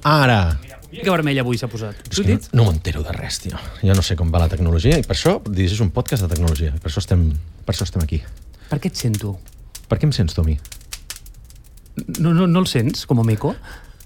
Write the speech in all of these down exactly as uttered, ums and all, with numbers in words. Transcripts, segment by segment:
Ara. Que vermella avui s'ha posat. És que no, no m'entero de res, tio. Jo no sé com va la tecnologia i per això dirigis un podcast de tecnologia. Per això estem, per això estem aquí. Per què et sento? Per què em sents tu a mi? No, no, no el sents, com a meco?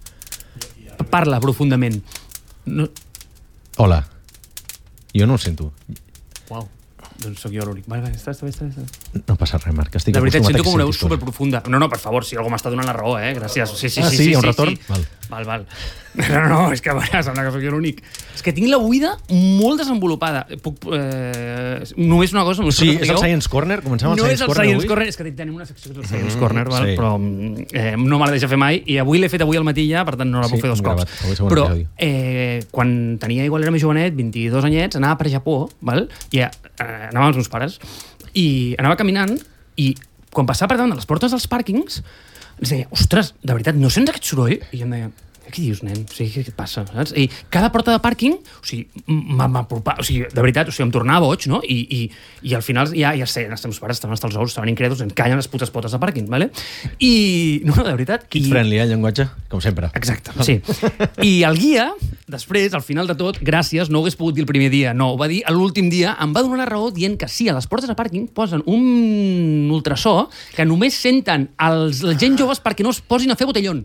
Parla profundament. No... Hola. Jo no el sento. Uau. Doncs sóc jo l'únic. Vale, vale, està, està bé, està bé. No passa res, Marc. Estic de veritat, sento com una veu coses. superprofunda. No, no, per favor, si algú m'està donant la raó, eh? Gràcies. Sí, sí, ah, sí, sí, sí, un sí, retorn? Sí. Val. Val, val. No, no, és que a veure, sembla que sóc jo l'únic. És que tinc la buida molt desenvolupada. Puc, eh, només una cosa... Sí, és el Science Corner? Comencem el no Science és el Corner Science avui? Corner, és que tenim una secció que és el Science mm, Corner, val? Sí. Però eh, no me la deixa fer mai, i avui l'he fet avui al matí ja, per tant no la puc Sí, fer dos cops. gravat. Però eh, quan tenia, igual era més jovenet, vint-i-dos anyets, anava per Japó, val? I eh, anava amb els meus pares, i anava caminant, i quan passava per davant de les portes dels pàrquings, ens deia, ostres, de veritat, no sents aquest soroll? I em deia, què dius, nen? O sigui, què et passa? Saps? I cada porta de pàrquing, o sigui, m'apropava, o sigui, de veritat, o sigui, em tornava boig, no? I, i, i al final ja, ja sé, els meus pares estaven hasta els ous, estaven incredos, ens callen les putes potes de pàrquing, vale? I, no, de veritat... Kid i... friendly, eh, el llenguatge, com sempre. Exacte, sí. I el guia, després, al final de tot, gràcies, no ho hagués pogut dir el primer dia, no, ho va dir l'últim dia, em va donar la raó dient que sí, a les portes de pàrquing posen un ultrasó que només senten els, els gent joves perquè no es posin a fer botellón.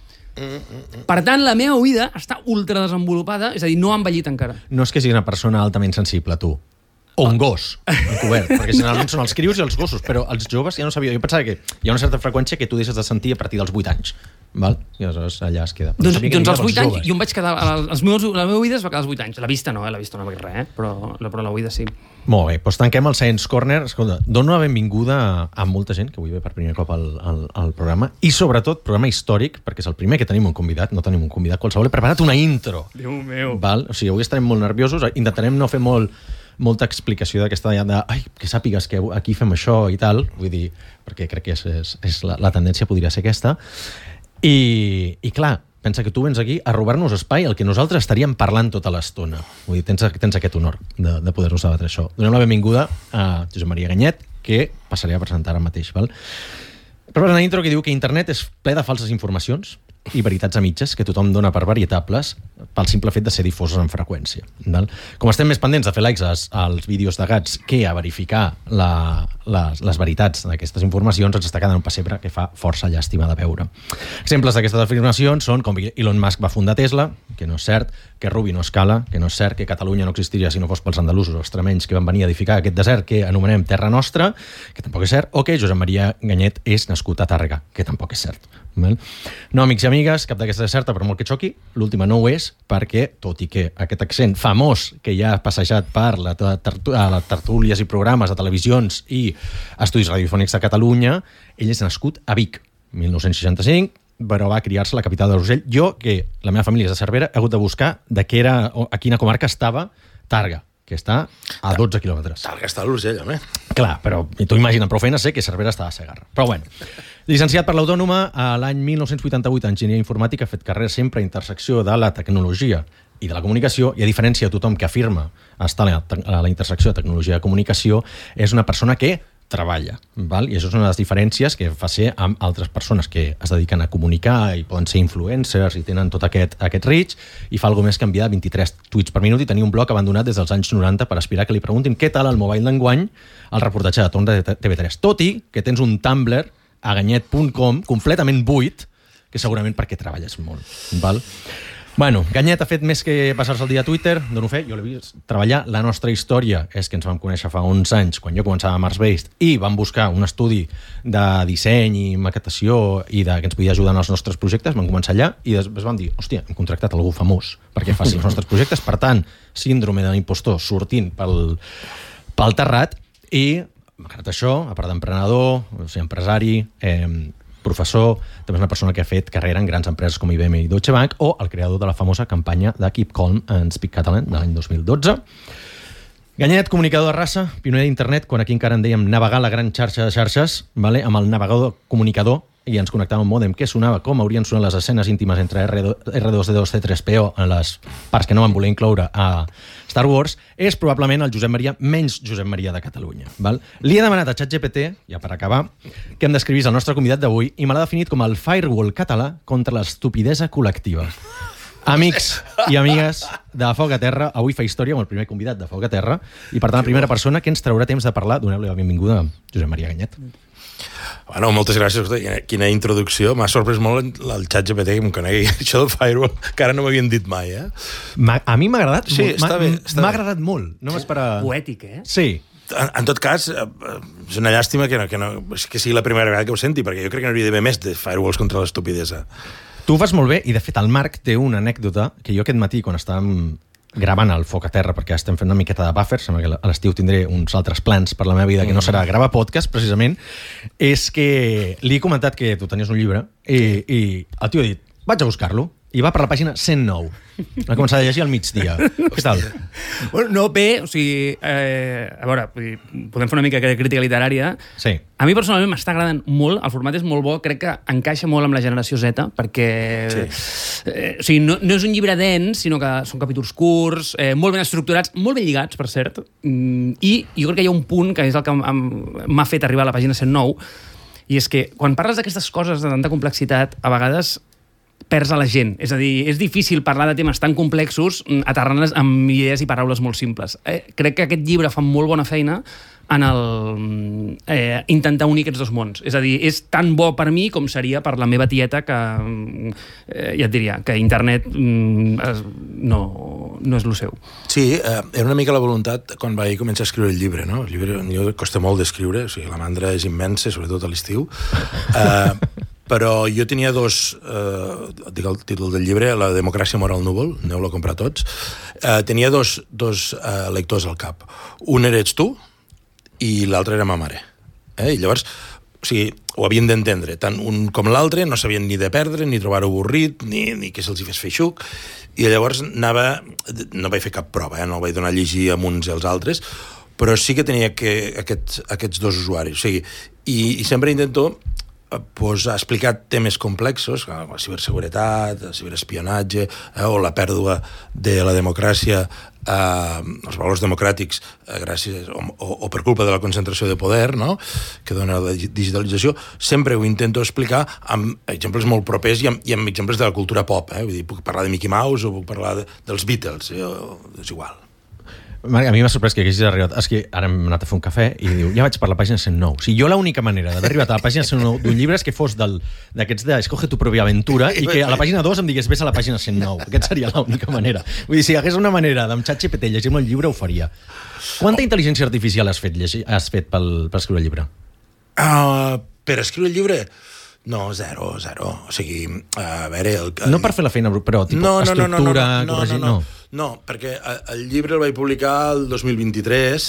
Per tant, la meva oïda està ultra desenvolupada, és a dir, no ha envellit encara. No és que sigui una persona altament sensible, tu. O un gos, encobert, perquè generalment són els crios i els gossos, però els joves ja no sabia. Jo pensava que hi ha una certa freqüència que tu deixes de sentir a partir dels vuit anys. Val? I aleshores allà es queda. Doncs, doncs als vuit anys, jo em vaig quedar... Els meus, la meva oïda es va quedar als vuit anys. La vista no, eh? La vista no va res, eh? Però, però la oïda sí. Molt bé, doncs tanquem el Science Corner. Escolta, dono la benvinguda a, a molta gent que avui ve per primer cop al, al, al programa, i sobretot programa històric, perquè és el primer que tenim un convidat, no tenim un convidat qualsevol. He preparat una intro. Déu meu. Val? O sigui, avui estarem molt nerviosos, intentarem no fer molt, molta explicació d'aquesta de, ai, que sàpigues que aquí fem això i tal, vull dir, perquè crec que és, és, és la, la tendència podria ser aquesta. I, i clar, pensa que tu vens aquí a robar-nos espai el que nosaltres estaríem parlant tota l'estona. Vull dir, tens, tens aquest honor de, de poder-nos debatre això. Donem la benvinguda a Josep Maria Ganyet, que passaré a presentar ara mateix. Val? Però una intro que diu que internet és ple de falses informacions i veritats a mitges que tothom dona per verietables pel simple fet de ser difoses en freqüència. Val? Com estem més pendents de fer likes als, als vídeos de gats que a verificar la, les, les veritats d'aquestes informacions, ens està quedant un pessebre que fa força llàstima de veure. Exemples d'aquestes afirmacions són com Elon Musk va fundar Tesla, que no és cert, que Rubi no escala, que no és cert, que Catalunya no existiria si no fos pels andalusos o extremenys que van venir a edificar aquest desert que anomenem Terra Nostra, que tampoc és cert, o que Josep Maria Ganyet és nascut a Tàrrega, que tampoc és cert. Val? No, amics i amigues, cap d'aquestes és certa, però molt que xoqui, l'última no ho és, perquè, tot i que aquest accent famós que ja ha passejat per la, tertu la tertúlies i programes de televisions i estudis radiofònics de Catalunya, ell és nascut a Vic, mil nou-cents seixanta-cinc, però va criar-se a la capital de l'Urgell. Jo, que la meva família és de Cervera, he hagut de buscar de què era, a quina comarca estava Tàrrega, que està a dotze quilòmetres. Tàrrega està a l'Urgell, home. Clar, però tu imagina, prou feina sé que Cervera està a Segarra. Però bueno, llicenciat per l'Autònoma, l'any mil nou-cents vuitanta-vuit en enginyeria informàtica, ha fet carrera sempre a intersecció de la tecnologia i de la comunicació, i a diferència de tothom que afirma estar a la, a la intersecció de tecnologia i comunicació, és una persona que treballa, val? I això és una de les diferències que fa ser amb altres persones que es dediquen a comunicar i poden ser influencers i tenen tot aquest, aquest reach, i fa alguna més que enviar vint-i-tres tuits per minut i tenir un blog abandonat des dels anys noranta per aspirar que li preguntin què tal el mobile d'enguany al reportatge de torn de T V tres. Tot i que tens un Tumblr a ganyet punt com completament buit, que segurament perquè treballes molt, val? Bueno, Ganyet ha fet més que passar-se el dia a Twitter, dono fe, jo l'he vist treballar. La nostra història és que ens vam conèixer fa onze anys, quan jo començava a Mars-Based, i vam buscar un estudi de disseny i maquetació i de, que ens podia ajudar en els nostres projectes, vam començar allà, i després vam dir, hòstia, hem contractat algú famós perquè faci els nostres projectes, per tant, síndrome de l'impostor sortint pel, pel terrat, i malgrat això, a part d'emprenedor, o sigui, empresari, eh, professor, també és una persona que ha fet carrera en grans empreses com I B M i Deutsche Bank, o el creador de la famosa campanya de Keep Calm and Speak Catalan de l'any dos mil dotze. Ganyet, comunicador de raça, pioner d'internet, quan aquí encara en dèiem navegar la gran xarxa de xarxes, vale? Amb el navegador comunicador, i ens connectàvem un mòdem que sonava com haurien sonat les escenes íntimes entre R dos D dos C tres P O en les parts que no van voler incloure a Star Wars, és probablement el Josep Maria menys Josep Maria de Catalunya. Val? Li he demanat a ChatGPT, ja per acabar, que em descrivís el nostre convidat d'avui, i me l'ha definit com el firewall català contra l'estupidesa col·lectiva. Amics i amigues de Foc a Terra, avui fa història amb el primer convidat de Foc a Terra i, per tant, la primera persona que ens traurà temps de parlar. Doneu-li la benvinguda a Josep Maria Ganyet. Bueno, moltes gràcies. Quina introducció. M'ha sorprès molt el ChatGPT que em conegui. Això del firewall, que ara no m'havien dit mai, eh? A mi m'ha agradat sí, molt. Està bé, està m'ha agradat molt. No m'esperava... Poètic, eh? Sí. En, en tot cas, és una llàstima que, no, que, no, que sigui la primera vegada que ho senti, perquè jo crec que no hauria d'haver més de firewalls contra l'estupidesa. Tu ho fas molt bé, i de fet el Marc té una anècdota que jo aquest matí, quan estàvem gravant el Foc a Terra, perquè estem fent una miqueta de buffer, sembla que a l'estiu tindré uns altres plans per la meva vida, que no serà gravar podcast, precisament, és que li he comentat que tu tenies un llibre, i, i el tio ha dit, vaig a buscar-lo, i va per la pàgina cent nou. Va començar a llegir al migdia. Què tal? Bueno, no, bé, o sigui, eh, a veure, podem fer una mica de crítica literària. Sí. A mi personalment m'està agradant molt, el format és molt bo, crec que encaixa molt amb la generació Z, perquè sí. eh, o sigui, no, no és un llibre dens, sinó que són capítols curts, eh, molt ben estructurats, molt ben lligats, per cert, mm, i jo crec que hi ha un punt que és el que m'ha fet arribar a la pàgina cent nou, i és que quan parles d'aquestes coses de tanta complexitat, a vegades perds a la gent. És a dir, és difícil parlar de temes tan complexos aterrant-les amb idees i paraules molt simples. Eh, crec que aquest llibre fa molt bona feina en el eh, intentar unir aquests dos mons. És a dir, és tan bo per mi com seria per la meva tieta que, eh, ja et diria, que internet mm, no, no és el seu. Sí, eh, era una mica la voluntat quan vaig començar a escriure el llibre, no? El llibre jo costa molt d'escriure, o sigui, la mandra és immensa, sobretot a l'estiu. Eh, però jo tenia dos, eh, dic el títol del llibre, La democràcia mor al núvol, aneu-lo a comprar tots, eh, tenia dos, dos eh, lectors al cap. Un eres tu i l'altre era ma mare. Eh? I llavors, o sigui, ho havien d'entendre, tant un com l'altre, no sabien ni de perdre, ni trobar-ho avorrit, ni, ni que se'ls hi fes feixuc, i llavors anava, no vaig fer cap prova, eh? No vaig donar a llegir amb uns i els altres, però sí que tenia que, aquests, aquests dos usuaris, o sigui, i, i sempre intento pues, ha explicat temes complexos, com la ciberseguretat, el ciberespionatge, eh, o la pèrdua de la democràcia, eh, els valors democràtics, eh, gràcies o, o, o per culpa de la concentració de poder, no?, que dona la digitalització. Sempre ho intento explicar amb exemples molt propers i amb, i amb exemples de la cultura pop. Eh? Vull dir, puc parlar de Mickey Mouse o puc parlar de, dels Beatles, eh? És igual. Marc, a mi m'ha sorprès que haguessis arribat... És que ara hem anat a fer un cafè i diu, ja vaig per la pàgina cent nou. O sigui, jo l'única manera d'haver arribat a la pàgina cent nou d'un llibre és que fos d'aquests de Escoge tu propia aventura i que a la pàgina dos em digués vés a la pàgina cent nou. Aquest seria l'única manera. Vull dir, si hi hagués una manera d'amb ChatGPT llegir-me el llibre, ho faria. Quanta intel·ligència artificial has fet, llegir, has fet pel, per escriure el llibre? Uh, per escriure el llibre... No, zero, zero. O sigui, a veure... El, el... No per fer la feina, però tipus, no, no, estructura, no, no, no, no, corregir... No, no, no. No, perquè el llibre el vaig publicar el dos mil vint-i-tres.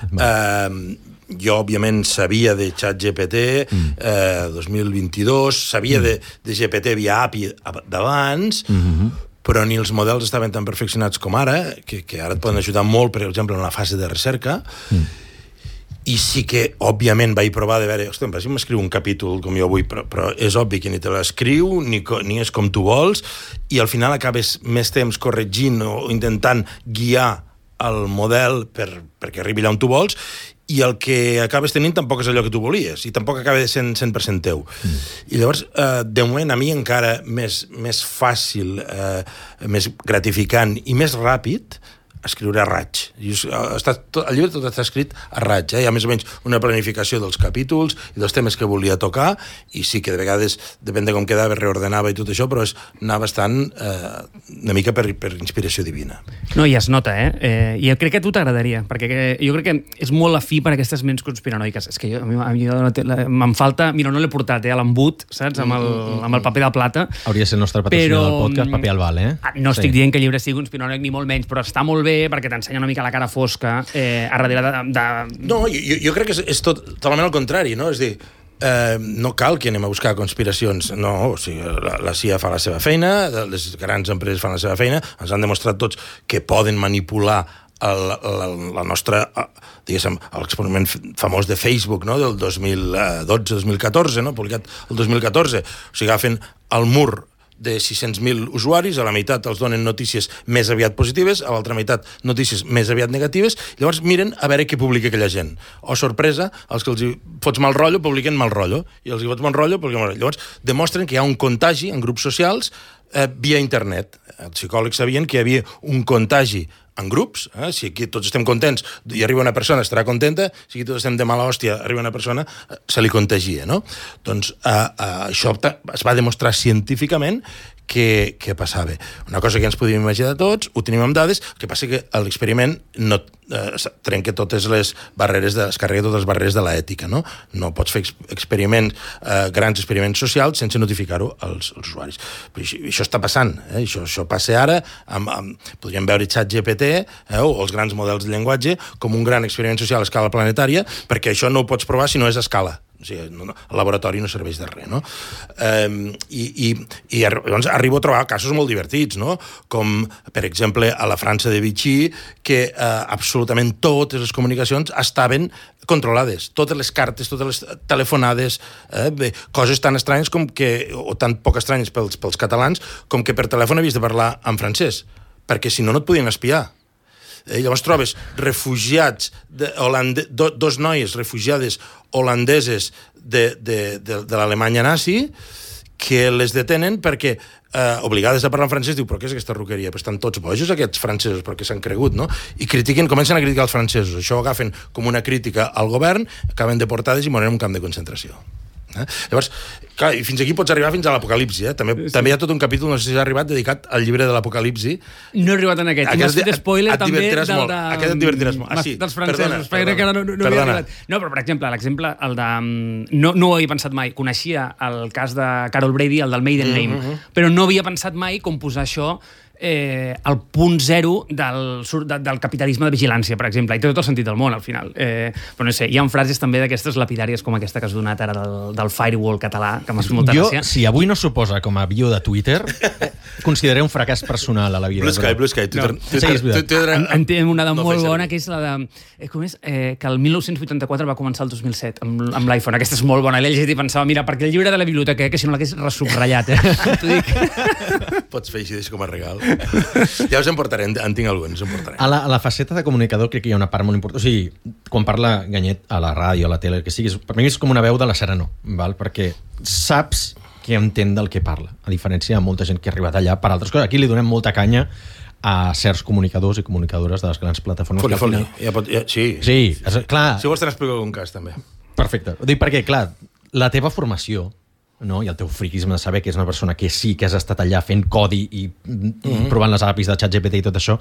Eh, jo, òbviament, sabia de ChatGPT, mm. eh, dos mil vint-i-dos, sabia mm. de, de G P T via A P I d'abans, mm-hmm. però ni els models estaven tan perfeccionats com ara, que, que ara et poden ajudar molt, per exemple, en la fase de recerca, mm. i sí que, òbviament, vaig provar de veure, ostres, si m'escriu un capítol com jo vull, però, però és obvi que ni te l'escriu, ni, ni és com tu vols, i al final acabes més temps corregint o intentant guiar el model per, perquè arribi allà on tu vols, i el que acabes tenint tampoc és allò que tu volies, i tampoc acaba sent cent per cent teu. Mm. I llavors, eh, de moment, a mi encara més, més fàcil, eh, més gratificant i més ràpid, escriure a raig. Està, tot, el llibre tot està escrit a raig. Eh? Hi ha més o menys una planificació dels capítols i dels temes que volia tocar, i sí que de vegades, depèn de com quedava, reordenava i tot això, però és anar bastant eh, una mica per, per inspiració divina. No, i es nota, eh? eh I jo crec que a tu t'agradaria, perquè jo crec que és molt afí per aquestes ments conspiranoiques. És que jo, a mi, a mi me'n falta... Mira, no l'he portat, eh, a l'embut, saps? Amb el, amb el paper de plata. Hauria de ser el nostre patrocinador del podcast, paper al val, eh? No estic sí. dient que el llibre sigui conspiranoic ni molt menys, però està molt bé perquè t'ensenya una mica la cara fosca eh, a darrere de... de... No, jo, jo crec que és, és tot, totalment al contrari, no? És dir, eh, no cal que anem a buscar conspiracions, no, o sigui, la, la C I A fa la seva feina, les grans empreses fan la seva feina, ens han demostrat tots que poden manipular el, la, la nostra, diguéssim, l'experiment famós de Facebook, no?, del dos mil dotze dos mil catorze, no?, publicat el dos mil catorze, o sigui, agafen el mur de sis-cents mil usuaris, a la meitat els donen notícies més aviat positives, a l'altra meitat notícies més aviat negatives, i llavors miren a veure què publica aquella gent. O, sorpresa, els que els hi fots mal rotllo publiquen mal rotllo, i els que fots mal rotllo publiquen mal rotllo. Llavors demostren que hi ha un contagi en grups socials eh, via internet. Els psicòlegs sabien que hi havia un contagi en grups, eh? Si aquí tots estem contents i arriba una persona, estarà contenta, si aquí tots estem de mala hòstia, arriba una persona, se li contagia, no? Doncs eh, eh, això es va demostrar científicament que, que passava. Una cosa que ens podíem imaginar tots, ho tenim amb dades, el que passa que l'experiment no eh, trenca totes les barreres, de, es carrega totes les barreres de l'ètica, no? No pots fer experiments, eh, grans experiments socials sense notificar-ho als, als usuaris. Però això, això està passant, eh? això, això passa ara, amb, amb, podríem veure ChatGPT eh, o els grans models de llenguatge com un gran experiment social a escala planetària, perquè això no ho pots provar si no és a escala. O sigui, no, no, el laboratori no serveix de res, no? Um, i, i, i llavors arribo a trobar casos molt divertits, no? Com, per exemple, a la França de Vichy, que uh, absolutament totes les comunicacions estaven controlades. Totes les cartes, totes les telefonades, eh? Bé, coses tan estranyes com que, o tan poc estranyes pels, pels catalans, com que per telèfon havies de parlar en francès, perquè si no, no et podien espiar. Eh, llavors trobes refugiats de, holande, do, dos noies refugiades holandeses de, de, de, de l'Alemanya nazi que les detenen perquè eh, obligades a parlar en francès, diu, però què és aquesta roqueria? Però estan tots bojos aquests francesos perquè s'han cregut, no? I critiquen, comencen a criticar els francesos. Això ho agafen com una crítica al govern, acaben deportades i moren en un camp de concentració. Eh? Llavors, clar, i fins aquí pots arribar fins a l'Apocalipsi, eh? També, sí. també hi ha tot un capítol, no sé si ha arribat, dedicat al llibre de l'Apocalipsi. No he arribat en aquest. I m'has fet spoiler també del de... Aquest et divertiràs molt. Ah, sí. Dels francesos. Perdona, perdona, que no, no, no perdona. No, però, per exemple, l'exemple, el de... No, no ho havia pensat mai. Coneixia el cas de Carol Brady, el del Maiden Name, mm -hmm. però no havia pensat mai com posar això eh, al punt zero del, de, del capitalisme de vigilància, per exemple. I té tot el sentit del món, al final. Eh, però no sé, hi ha frases també d'aquestes lapidàries com aquesta que has donat ara del, del firewall català, que m'ha fet molta jo, gràcia. Si avui no suposa com a bio de Twitter, consideraré un fracàs personal a la vida. Blue Sky, Blue Sky. No. Sí, en té una de molt bona, que és la de... Eh, com és? Eh, que el mil nou-cents vuitanta-quatre va començar el dos mil set, amb, amb l'iPhone. Aquesta és molt bona. I l'he llegit i pensava, mira, perquè el llibre de la biblioteca, eh, que si no l'hagués ressubratllat, eh? T'ho dic. Pots fer així, com a regal. Ja us en portaré, en tinc alguns, us en portaré. A la, a la faceta de comunicador crec que hi ha una part molt important. O sigui, quan parla Ganyet a la ràdio, a la tele, el que sigui, per mi és com una veu de la Serenor, val? Perquè saps que entén del que parla, a diferència de molta gent que ha arribat allà per altres coses. Aquí li donem molta canya a certs comunicadors i comunicadores de les grans plataformes. Foli, foli. Final... Ja pot, ja, sí. Sí, és, clar... Si vols te n'explico algun cas, també. Perfecte. Ho dic perquè, clar, la teva formació, no? I el teu friquisme de saber que és una persona que sí que has estat allà fent codi i, mm -hmm. provant les A P Is de ChatGPT i tot això.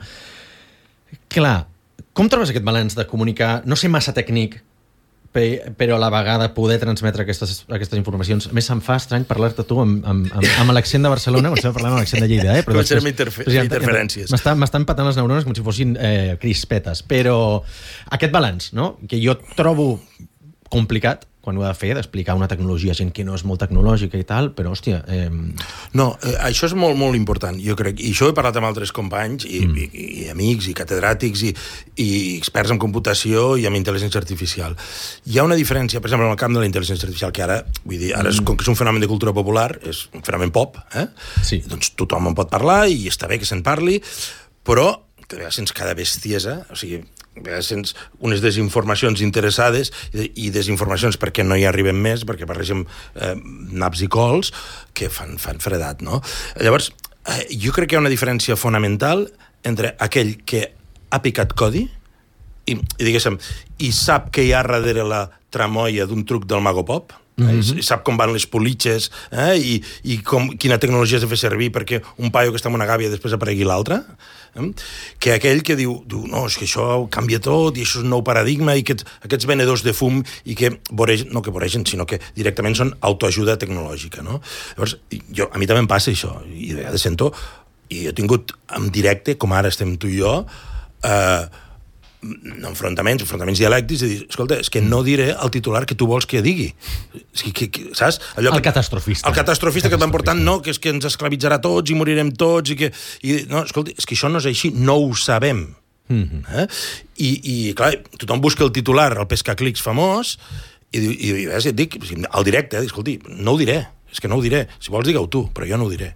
Clar, com trobes aquest balanç de comunicar, no ser massa tècnic, però a la vegada poder transmetre aquestes, aquestes informacions? A més, se'm fa estrany parlar-te tu amb, amb, amb, amb l'accent de Barcelona, quan estem parlant amb l'accent de Lleida, eh? Comencem amb interfe interferències. M'estan patant les neurones com si fossin eh, crispetes, però aquest balanç, no? Que jo trobo complicat quan ho ha de fer, d'explicar una tecnologia a gent que no és molt tecnològica i tal, però, hòstia... Eh... No, eh, això és molt, molt important, jo crec. I això he parlat amb altres companys, i, mm. i, i amics, i catedràtics, i, i experts en computació i en intel·ligència artificial. Hi ha una diferència, per exemple, en el camp de la intel·ligència artificial, que ara, vull dir, ara és, com que és un fenomen de cultura popular, és un fenomen pop, eh? Sí. Doncs tothom en pot parlar, i està bé que se'n parli, però que a vegades sents cada bestiesa, o sigui, a vegades sents unes desinformacions interessades i desinformacions perquè no hi arribem més, perquè barregem eh, naps i cols, que fan, fan fredat, no? Llavors, eh, jo crec que hi ha una diferència fonamental entre aquell que ha picat codi i, i diguéssim, i sap que hi ha darrere la tramoia d'un truc del Mago Pop, mm-hmm. i sap com van les politxes, eh? I, i com, quina tecnologia has de fer servir perquè un paio que està en una gàbia després aparegui l'altre, eh? Que aquell que diu, diu, no, és que això canvia tot i això és un nou paradigma i que aquests venedors de fum i que voregen, no que voregen, sinó que directament són autoajuda tecnològica, no? Llavors, jo, a mi també em passa això, i de vegades sento, i he tingut en directe, com ara estem tu i jo, eh, enfrontaments, enfrontaments dialèctics, i dir, escolta, és que no diré el titular que tu vols que digui. Que, que, que, saps? Allò el que, catastrofista. El catastrofista que et van portant, no, que és que ens esclavitzarà tots i morirem tots, i que... I, no, escolta, és que això no és així, no ho sabem. Mm-hmm. eh? I, I, clar, tothom busca el titular, el pescaclics famós, i, i, i et dic, al directe, eh, escolti, no ho diré, és que no ho diré. Si vols, digue-ho tu, però jo no ho diré.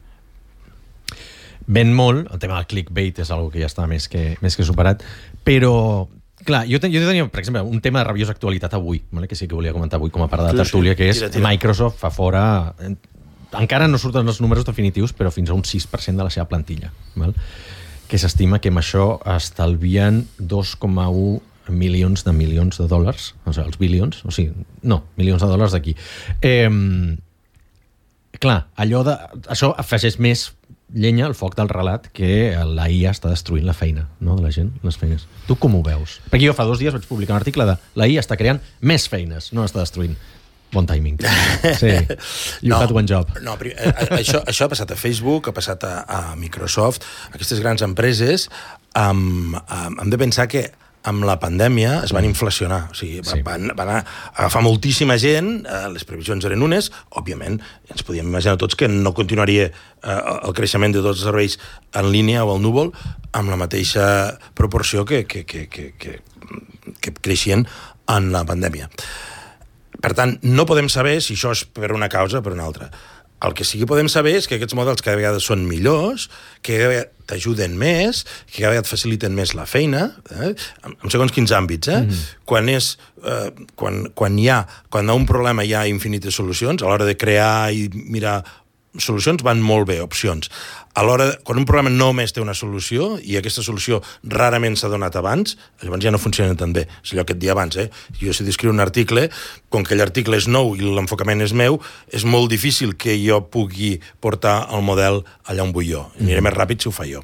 Ven molt, el tema del clickbait és una que ja està més que, més que superat, però, clar, jo, ten, jo tenia, per exemple, un tema de rabiosa actualitat avui, vale? Que sí que volia comentar avui com a part de la tertúlia, que és tira, tira. Microsoft fa fora encara no surten els números definitius, però fins a un sis per cent de la seva plantilla, val? Que s'estima que amb això estalvien dos coma u milions de milions de dòlars, o sigui, els bilions, o sigui, no, milions de dòlars d'aquí. Eh, clar, allò de... Això afegeix més llenya al foc del relat que la I A està destruint la feina, no?, de la gent, les feines. Tu com ho veus? Perquè jo fa dos dies vaig publicar un article de la I A està creant més feines, no està destruint. Bon timing. Sí. You no, had one job. No, això, això ha passat a Facebook, ha passat a, a Microsoft, aquestes grans empreses, um, um, hem de pensar que amb la pandèmia es van inflacionar, o sigui, sí. van, van agafar moltíssima gent, eh, les previsions eren unes, òbviament, ens podíem imaginar tots que no continuaria eh, el creixement de tots els serveis en línia o al núvol amb la mateixa proporció que, que, que, que, que, que creixien en la pandèmia. Per tant, no podem saber si això és per una causa o per una altra. El que sí que podem saber és que aquests models cada vegada són millors, que cada vegada t'ajuden més, que cada vegada et faciliten més la feina, eh? en segons quins àmbits. Eh? Mm-hmm. Quan, és, eh, quan, quan hi ha, quan hi ha un problema hi ha infinites solucions, a l'hora de crear i mirar solucions van molt bé, opcions. A l'hora, quan un problema només té una solució i aquesta solució rarament s'ha donat abans, llavors ja no funciona tan bé. És allò que et dia abans, eh? Jo si d'escriure un article, com que l'article és nou i l'enfocament és meu, és molt difícil que jo pugui portar el model allà on vull jo. Aniré més ràpid si ho fa jo.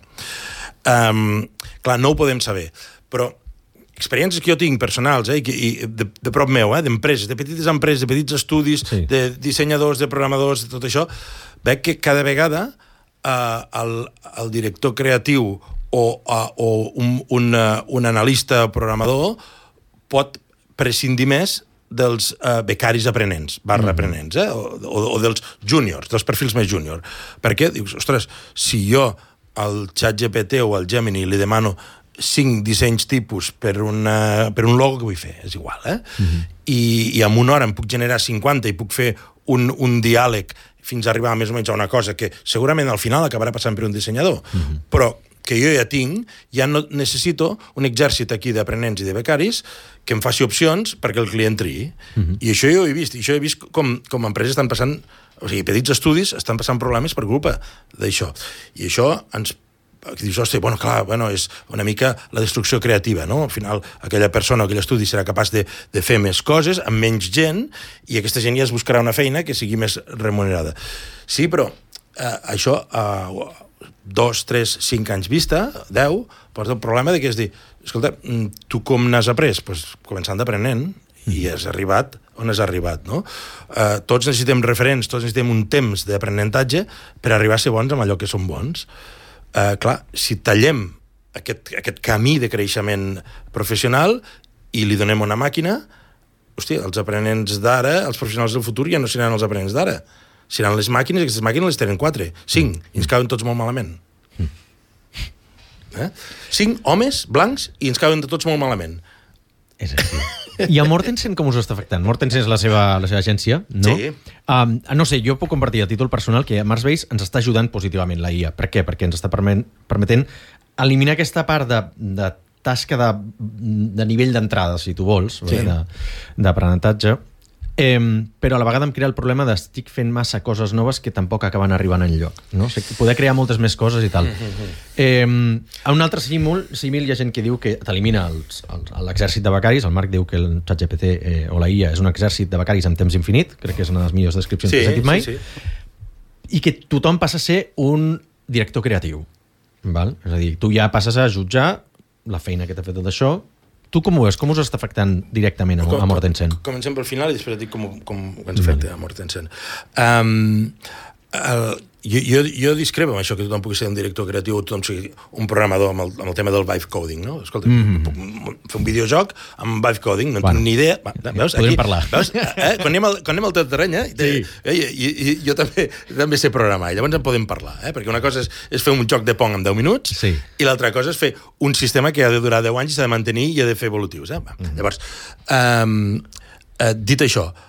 Um, clar, no ho podem saber, però experiències que jo tinc personals, eh, i de, de prop meu, eh, d'empreses, de petites empreses, de petits estudis, sí. de dissenyadors, de programadors, de tot això, veig que cada vegada eh, el, el director creatiu o, uh, o un, un, uh, un analista programador pot prescindir més dels uh, becaris aprenents, barra mm. aprenents, eh, o, o, o dels júniors, dels perfils més júnior. Perquè dius, ostres, si jo al ChatGPT o al Gemini li demano cinc dissenys tipus per, una, per un logo que vull fer, és igual, eh? Mm-hmm. I, i en una hora em puc generar cinquanta i puc fer un, un diàleg fins a arribar més o menys a una cosa que segurament al final acabarà passant per un dissenyador, mm-hmm. però que jo ja tinc, ja no necessito un exèrcit aquí d'aprenents i de becaris que em faci opcions perquè el client triï. Mm-hmm. I això jo ho he vist, i això he vist com, com empreses estan passant, o sigui, petits estudis estan passant problemes per culpa d'això. I això ens que dius, hosti, bueno, clar, bueno, és una mica la destrucció creativa, no? Al final, aquella persona o aquell estudi serà capaç de, de fer més coses, amb menys gent, i aquesta gent ja es buscarà una feina que sigui més remunerada. Sí, però eh, això, eh, dos, tres, cinc anys vista, deu, porta el problema de que és dir, escolta, tu com n'has après? Pues, començant d'aprenent, i has arribat on has arribat, no? Eh, tots necessitem referents, tots necessitem un temps d'aprenentatge per arribar a ser bons amb allò que som bons. Uh, clar, si tallem aquest, aquest camí de creixement professional i li donem una màquina, hòstia, els aprenents d'ara, els professionals del futur ja no seran els aprenents d'ara. Seran les màquines, i aquestes màquines les tenen quatre, cinc, i ens cauen tots molt malament. Eh? Cinc homes blancs i ens cauen tots molt malament. És així. I a Mortensen com us està afectant? Mortensen és la seva, la seva agència, no? Sí. Um, no sé, jo puc compartir a títol personal que a Marsbase ens està ajudant positivament la I A. Per què? Perquè ens està permet, permetent eliminar aquesta part de, de tasca de, de nivell d'entrada, si tu vols, sí. d'aprenentatge, eh, però a la vegada em crea el problema d'estic fent massa coses noves que tampoc acaben arribant enlloc, no? O sigui, poder crear moltes més coses i tal. Eh, a un altre símil, símil hi ha gent que diu que t'elimina l'exèrcit de becaris. El Marc diu que el ChatGPT eh, o la I A és un exèrcit de becaris amb temps infinit, crec que és una de les millors descripcions sí, que he sentit mai, sí, sí. I que tothom passa a ser un director creatiu, val? És a dir, tu ja passes a jutjar la feina que t'ha fet tot això. Tu com ho veus? Com us està afectant directament a, a Mortensen? Comencem pel final i després et dic com, com ens afecta a Mortensen. Um, el, jo, jo, jo discrepo amb això que tothom pugui ser un director creatiu o tothom sigui un programador amb el, amb el tema del vibe coding, no? Escolta, mm-hmm. puc fer un videojoc amb vibe coding, no bueno, tinc ni idea. Va, veus? Podem aquí, parlar. Veus? Eh? Quan anem al, quan anem al teu terreny, eh? Sí. Eh, i, i, jo també, també sé programar, i llavors en podem parlar, eh? Perquè una cosa és, és fer un joc de Pong en deu minuts sí. i l'altra cosa és fer un sistema que ha de durar deu anys i s'ha de mantenir i ha de fer evolutius. Eh? Va. Mm-hmm. Llavors, um, uh, dit això,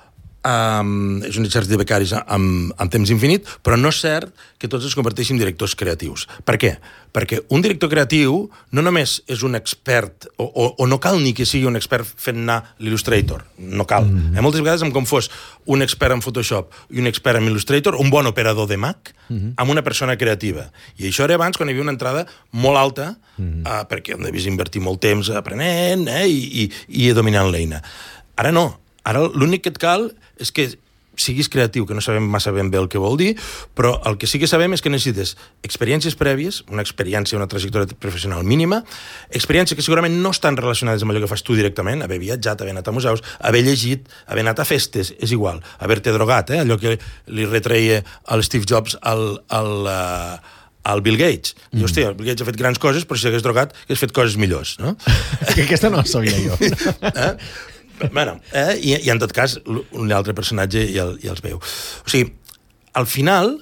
Um, és un exèrcit de becaris amb, amb temps infinit, però no és cert que tots es converteixin en directors creatius. Per què? Perquè un director creatiu no només és un expert, o, o, o no cal ni que sigui un expert fent anar l'Illustrator, no cal. Mm. Eh, moltes vegades em confós un expert en Photoshop i un expert en Illustrator, un bon operador de Mac, mm. amb una persona creativa. I això era abans, quan hi havia una entrada molt alta, mm. uh, perquè hem devies invertir molt temps aprenent eh, i, i, i dominant l'eina. Ara no. Ara l'únic que et cal és que siguis creatiu, que no sabem massa ben bé el que vol dir, però el que sí que sabem és que necessites experiències prèvies, una experiència, una trajectòria professional mínima, experiències que segurament no estan relacionades amb allò que fas tu directament, haver viatjat, haver anat a museus, haver llegit, haver anat a festes, és igual, haver-te drogat, eh? Allò que li retreia a Steve Jobs al, al, uh, al Bill Gates. Mm. I, hòstia, el Bill Gates ha fet grans coses, però si hagués drogat, hagués fet coses millors, no? Aquesta no la sabia jo. eh? Bueno, eh? I, i en tot cas un altre personatge ja, ja els veu. O sigui, al final,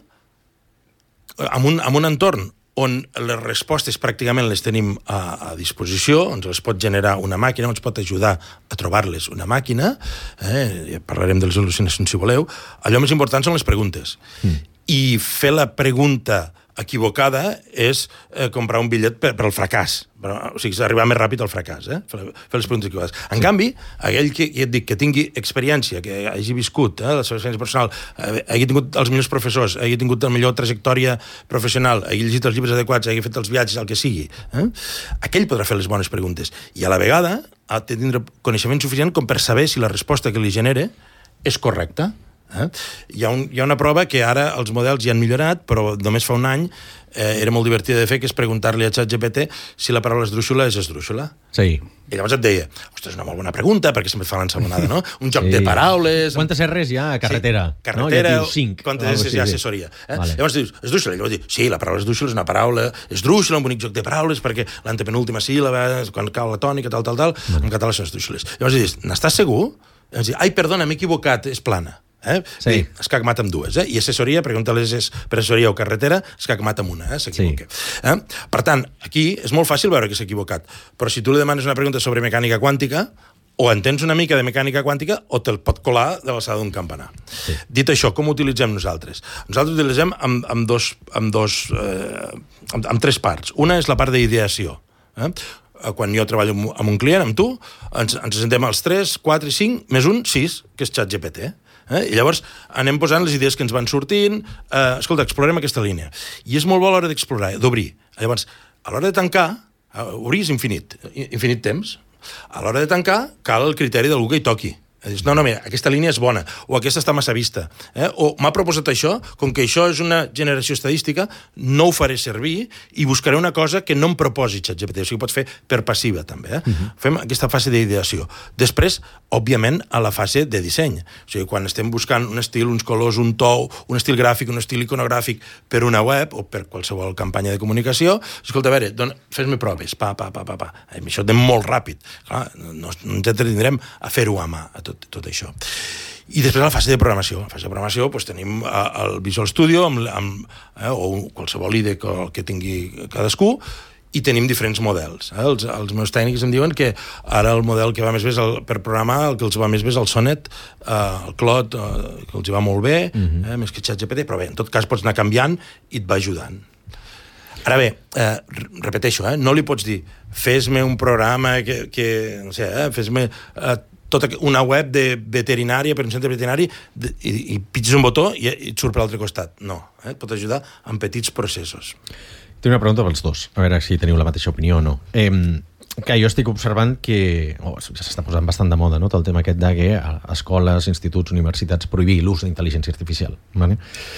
amb un, amb un entorn on les respostes pràcticament les tenim a, a disposició, on les pot generar una màquina, on ens pot ajudar a trobar-les una màquina, eh? Ja parlarem de les al·lucinacions si voleu, allò més important són les preguntes. Mm. I fer la pregunta equivocada és eh, comprar un bitllet per, per al fracàs. Però, o sigui, arribar més ràpid al fracàs, eh? Fer, fer les preguntes equivocades. En sí. canvi, aquell que, que et dic que tingui experiència, que hagi viscut eh, la seva experiència personal, eh, hagi tingut els millors professors, hagi tingut la millor trajectòria professional, hagi llegit els llibres adequats, hagi fet els viatges, el que sigui, eh? aquell podrà fer les bones preguntes. I a la vegada ha de tindre coneixement suficient com per saber si la resposta que li genere és correcta. Eh? Hi, ha un, hi ha una prova que ara els models ja han millorat, però només fa un any eh, era molt divertida de fer, que és preguntar-li a ChatGPT si la paraula esdrúixola és esdrúixola. Sí. I llavors et deia, ostres, és una molt bona pregunta, perquè sempre et fa l'ensabonada, no? Un joc sí. de paraules... Quantes R's hi ha a carretera? Sí. Carretera, no? Ja cinc. Quantes S's hi ha assessoria? Eh? Vale. Llavors dius, esdrúixola, i llavors dius, sí, la paraula esdrúixola és una paraula, esdrúixola, un bonic joc de paraules, perquè l'antepenúltima síl·laba, quan cau la tònica, tal, tal, tal, vale. En català són esdrúixoles. Llavors dius, n'estàs segur? Llavors dius, ai, perdona, m'he equivocat, és plana. Eh? Sí. Dir, es cagmat amb dues, eh? I assessoria, pregunta-les és per assessoria o carretera, es cagmat amb una, eh? S'equivoca. Sí. Eh? Per tant, aquí és molt fàcil veure que s'ha equivocat, però si tu li demanes una pregunta sobre mecànica quàntica, o entens una mica de mecànica quàntica o te'l pot colar de l'alçada d'un campanar. Sí. Dit això, com ho utilitzem nosaltres? Nosaltres ho utilitzem amb, amb, dos, amb, dos, eh, amb, amb tres parts. Una és la part d'ideació. Eh? Quan jo treballo amb un client, amb tu, ens, ens sentem els tres, quatre, cinc, més un, sis, que és ChatGPT. Eh? I llavors anem posant les idees que ens van sortint, eh, escolta, explorem aquesta línia. I és molt bo a l'hora d'explorar, d'obrir. Llavors, a l'hora de tancar, eh, obrir és infinit, infinit temps. A l'hora de tancar, cal el criteri d'algú que hi toqui. Dius, no, no, mira, aquesta línia és bona, o aquesta està massa vista, eh? O m'ha proposat això, com que això és una generació estadística, no ho faré servir i buscaré una cosa que no em proposi ChatGPT, o sigui, pots fer per passiva, també, eh? Uh-huh. Fem aquesta fase d'ideació. Després, òbviament, a la fase de disseny. O sigui, quan estem buscant un estil, uns colors, un to, un estil gràfic, un estil iconogràfic per una web o per qualsevol campanya de comunicació, escolta, a veure, dona, fes-me proves, pa, pa, pa, pa, pa. I això anem molt ràpid. Clar, no, no ens entretindrem a fer-ho a mà, a tot Tot, tot això. I després la fase de programació. La fase de programació doncs, tenim el Visual Studio amb, amb, eh, o qualsevol I D E que, que tingui cadascú, i tenim diferents models. Eh? Els, els meus tècnics em diuen que ara el model que va més bé és el, per programar, el que els va més bé és el Sonnet, eh, el Claude, eh, que els va molt bé, uh-huh. eh, més que ChatGPT, però bé, en tot cas pots anar canviant i et va ajudant. Ara bé, eh, repeteixo, eh, no li pots dir fes-me un programa que, que no sé, eh, fes-me... Eh, tota una web de veterinària per un centre veterinari de, i, i pitges un botó i, i et surt per l'altre costat. No, eh? Et pot ajudar en petits processos. Tinc una pregunta pels dos, a veure si teniu la mateixa opinió o no. Eh, que jo estic observant que oh, s'està posant bastant de moda, no?, tot el tema aquest de que a escoles, instituts, universitats prohibir l'ús d'intel·ligència artificial. Vale?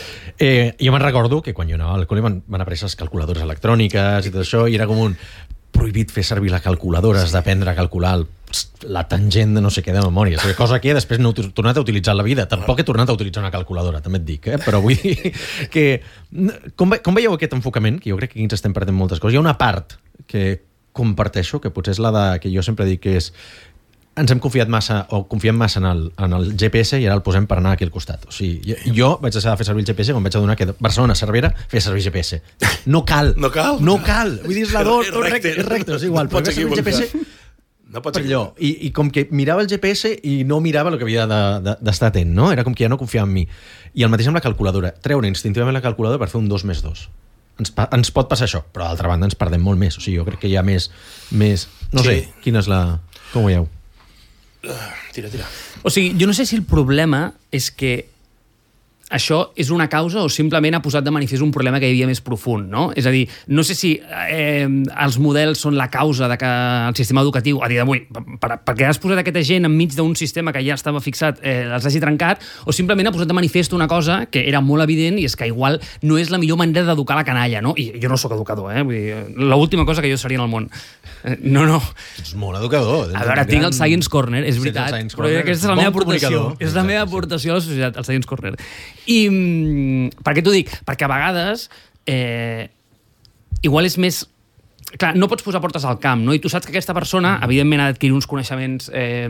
Eh, jo me'n recordo que quan jo anava al col·le van, van aparèixer les calculadores electròniques i tot això, i era com un prohibit fer servir la calculadora, has d'aprendre a calcular el, la tangent de no sé què de memòria, cosa que després no he tornat a utilitzar a la vida, tampoc he tornat a utilitzar una calculadora, també et dic, eh? Però vull dir que... Com, ve, com veieu aquest enfocament? Que jo crec que aquí ens estem perdent moltes coses. Hi ha una part que comparteixo, que potser és la de, que jo sempre dic que és ens hem confiat massa, o confiem massa en el, en el G P S i ara el posem per anar aquí al costat. O sigui, jo, jo vaig deixar de fer servir el G P S quan vaig adonar que Barcelona, Cervera, feia servir G P S. No cal. No cal? No cal. Vull dir, és la dos, és recte, és recte, és igual. No pots equivocar. G P S, No pot ser allò. I, I com que mirava el G P S i no mirava el que havia d'estar de, de, atent, no? Era com que ja no confiava en mi. I el mateix amb la calculadora. Treure instintivament la calculadora per fer un dos més dos. Ens, ens pot passar això, però d'altra banda ens perdem molt més. O sigui, jo crec que hi ha més... més... No sí. sé, quina és la... Com ho veieu? Uh, tira, tira. O sigui, jo no sé si el problema és que això és una causa o simplement ha posat de manifest un problema que hi havia més profund, no? És a dir, no sé si eh, els models són la causa de que el sistema educatiu, a dia d'avui, per, perquè has posat aquesta gent enmig d'un sistema que ja estava fixat, eh, els hagi trencat, o simplement ha posat de manifest una cosa que era molt evident i és que igual no és la millor manera d'educar la canalla, no? I jo no sóc educador, eh? Vull dir, l'última cosa que jo seria en el món. No, no. Ets molt educador. A veure, tinc el Science Corner, és veritat, sí, però aquesta és la meva aportació. És la meva aportació a la societat, el Science Corner. I per què t'ho dic? Perquè a vegades eh, igual és més... Clar, no pots posar portes al camp, no? I tu saps que aquesta persona, evidentment, ha d'adquirir uns coneixements... Eh,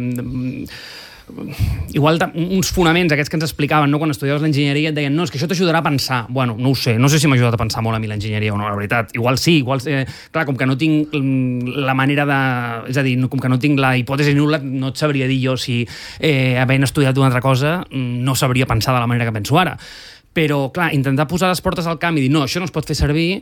igual uns fonaments, aquests que ens explicaven, no? Quan estudiaves l'enginyeria et deien no, és que això t'ajudarà a pensar. Bueno, no ho sé, no sé si m'ha ajudat a pensar molt a mi l'enginyeria o no, la veritat. Igual sí, igual... Eh, clar, com que no tinc la manera de... És a dir, com que no tinc la hipòtesi nul·la, no et sabria dir jo si eh, havent estudiat una altra cosa no sabria pensar de la manera que penso ara. Però, clar, intentar posar les portes al camp i dir no, això no es pot fer servir...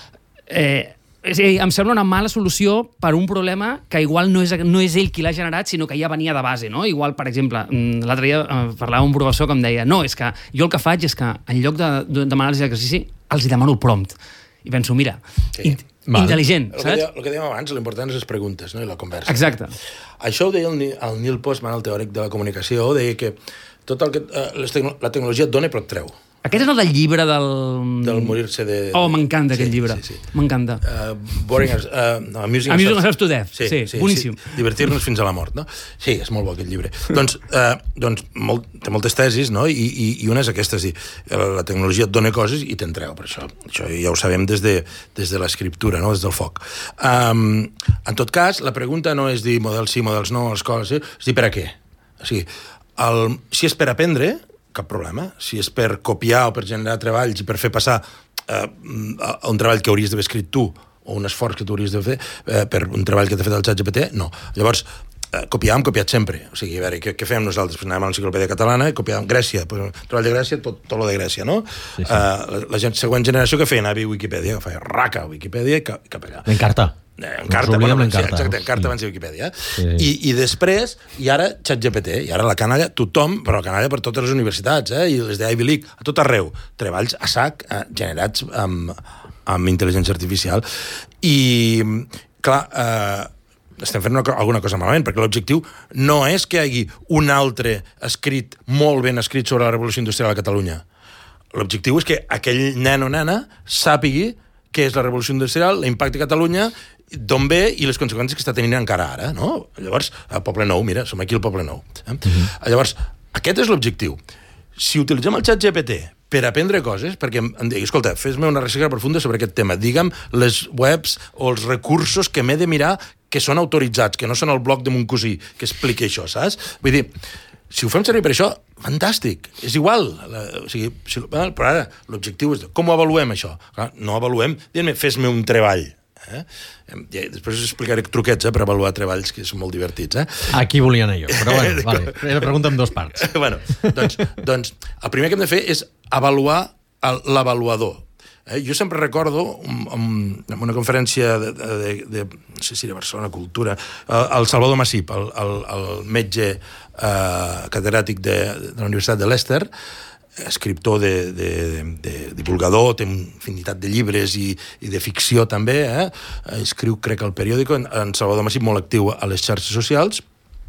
Eh, És, em sembla una mala solució per un problema que igual no és, no és ell qui l'ha generat, sinó que ja venia de base, no? Igual, per exemple, l'altre dia eh, parlava un professor que em deia no, és que jo el que faig és que en lloc de, de demanar-los l'exercici, els hi demano el prompt. I penso, mira, sí. in, intel·ligent, el saps? Que, el que dèiem abans, l'important és les preguntes, no? I la conversa. Exacte. Això ho deia el, el Neil Postman, el teòric de la comunicació, deia que tot el que eh, les tecno la tecnologia et dona però et treu. Aquest és el del llibre del... Del morir-se de... Oh, m'encanta aquell sí, llibre. Sí, sí. M'encanta. Uh, boring as... Uh, no, amusing amusing ourselves to death. Sí, sí, sí, boníssim. Sí, divertir-nos fins a la mort, no? Sí, és molt bo aquest llibre. doncs, uh, doncs molt, té moltes tesis, no? I, i, i una és aquesta, és dir, la tecnologia et dona coses i te'n treu, per això. Això ja ho sabem des de, des de l'escriptura, no? Des del foc. Um, en tot cas, la pregunta no és dir models sí, models no, escoles sí, és dir per a què. O sigui, el, si és per aprendre... cap problema. Si és per copiar o per generar treballs i per fer passar eh, un treball que hauries d'haver escrit tu o un esforç que tu hauries de fer eh, per un treball que t'ha fet el ChatGPT, no. Llavors, eh, copiar hem copiat sempre. O sigui, a veure, què, què fem nosaltres? Pues anem a l'enciclopèdia catalana i copiàvem Grècia. Pues, treball de Grècia, tot, tot lo de Grècia, no? Sí, sí. Eh, la, la gent, següent generació que feia? Anava a Wikipedia, que feia raca a Wikipedia i cap, cap allà. L'encarta. Eh, Encarta, bueno, sí, exacte, Encarta abans de Wikipedia. Sí, sí. I, I després, i ara ChatGPT, i ara la canalla, tothom, però la canalla per totes les universitats, eh, i les d'Ivy League, a tot arreu, treballs a sac eh, generats amb, amb intel·ligència artificial. I, clar, eh, estem fent una, alguna cosa malament, perquè l'objectiu no és que hi hagi un altre escrit, molt ben escrit sobre la revolució industrial a Catalunya. L'objectiu és que aquell nen o nena sàpigui què és la revolució industrial, l'impacte a Catalunya, d'on ve i les conseqüències que està tenint encara ara, no? Llavors, a Poble Nou, mira, som aquí al Poble Nou. Eh? Uh-huh. Llavors, aquest és l'objectiu. Si utilitzem el ChatGPT per aprendre coses, perquè em digui, escolta, fes-me una recerca profunda sobre aquest tema, digue'm les webs o els recursos que m'he de mirar que són autoritzats, que no són el blog de mon cosí que expliqui això, saps? Vull dir, si ho fem servir per això, fantàstic, és igual. La, o sigui, si, però ara l'objectiu és com ho avaluem, això? Clar, no avaluem, diguem-me, fes-me un treball. Eh? Ja, després us explicaré truquets eh, per avaluar treballs que són molt divertits. Eh? Aquí volia anar jo, però bueno, vale. Era pregunta en dos parts. bueno, doncs, doncs, el primer que hem de fer és avaluar l'avaluador. Eh? Jo sempre recordo en una conferència de, de, de, no sé si de Barcelona Cultura, el Salvador Massip, el, el, el metge eh, catedràtic de, de la Universitat de Leicester, escriptor, de, de, de, de divulgador, té una infinitat de llibres i, i de ficció també, eh? Escriu, crec, al periòdico, en, en Salvador Massip, molt actiu a les xarxes socials.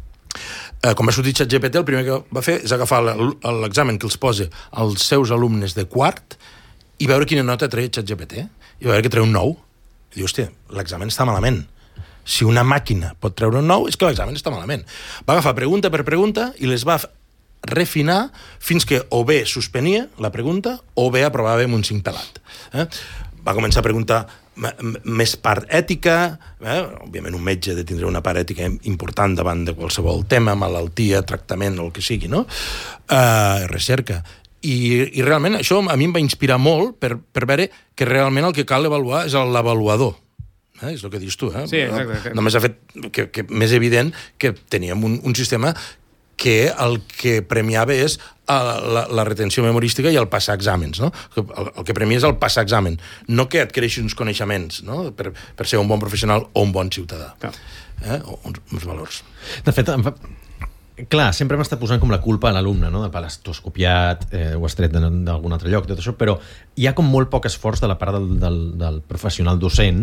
Eh, com va sortir ChatGPT, el primer que va fer és agafar l'examen que els posa als seus alumnes de quart i veure quina nota treia ChatGPT, i veure que treu un nou. I diu, hòstia, l'examen està malament. Si una màquina pot treure un nou, és que l'examen està malament. Va agafar pregunta per pregunta i les va refinar fins que o bé suspenia la pregunta o bé aprovava amb un cinc pelat. Eh? Va començar a preguntar més part ètica, eh? Òbviament un metge de tindre una part ètica important davant de qualsevol tema, malaltia, tractament o el que sigui, no? Uh, recerca. I, i realment això a mi em va inspirar molt per, per veure que realment el que cal avaluar és l'avaluador, Eh? És el que dius tu. Eh? Sí, exacte, exacte. Només ha fet que, que més evident que teníem un, un sistema que el que premiava és la, la retenció memorística i el passar exàmens. No? El, el que premia és el passar examen, no que adquireixi uns coneixements, no? per, per ser un bon professional o un bon ciutadà. Eh? O uns, uns valors. De fet, em fa... clar, sempre m'està posant com la culpa a l'alumne, no? Del tu has copiat, eh, ho has tret d'algun altre lloc, tot això, però hi ha com molt poc esforç de la part del, del, del professional docent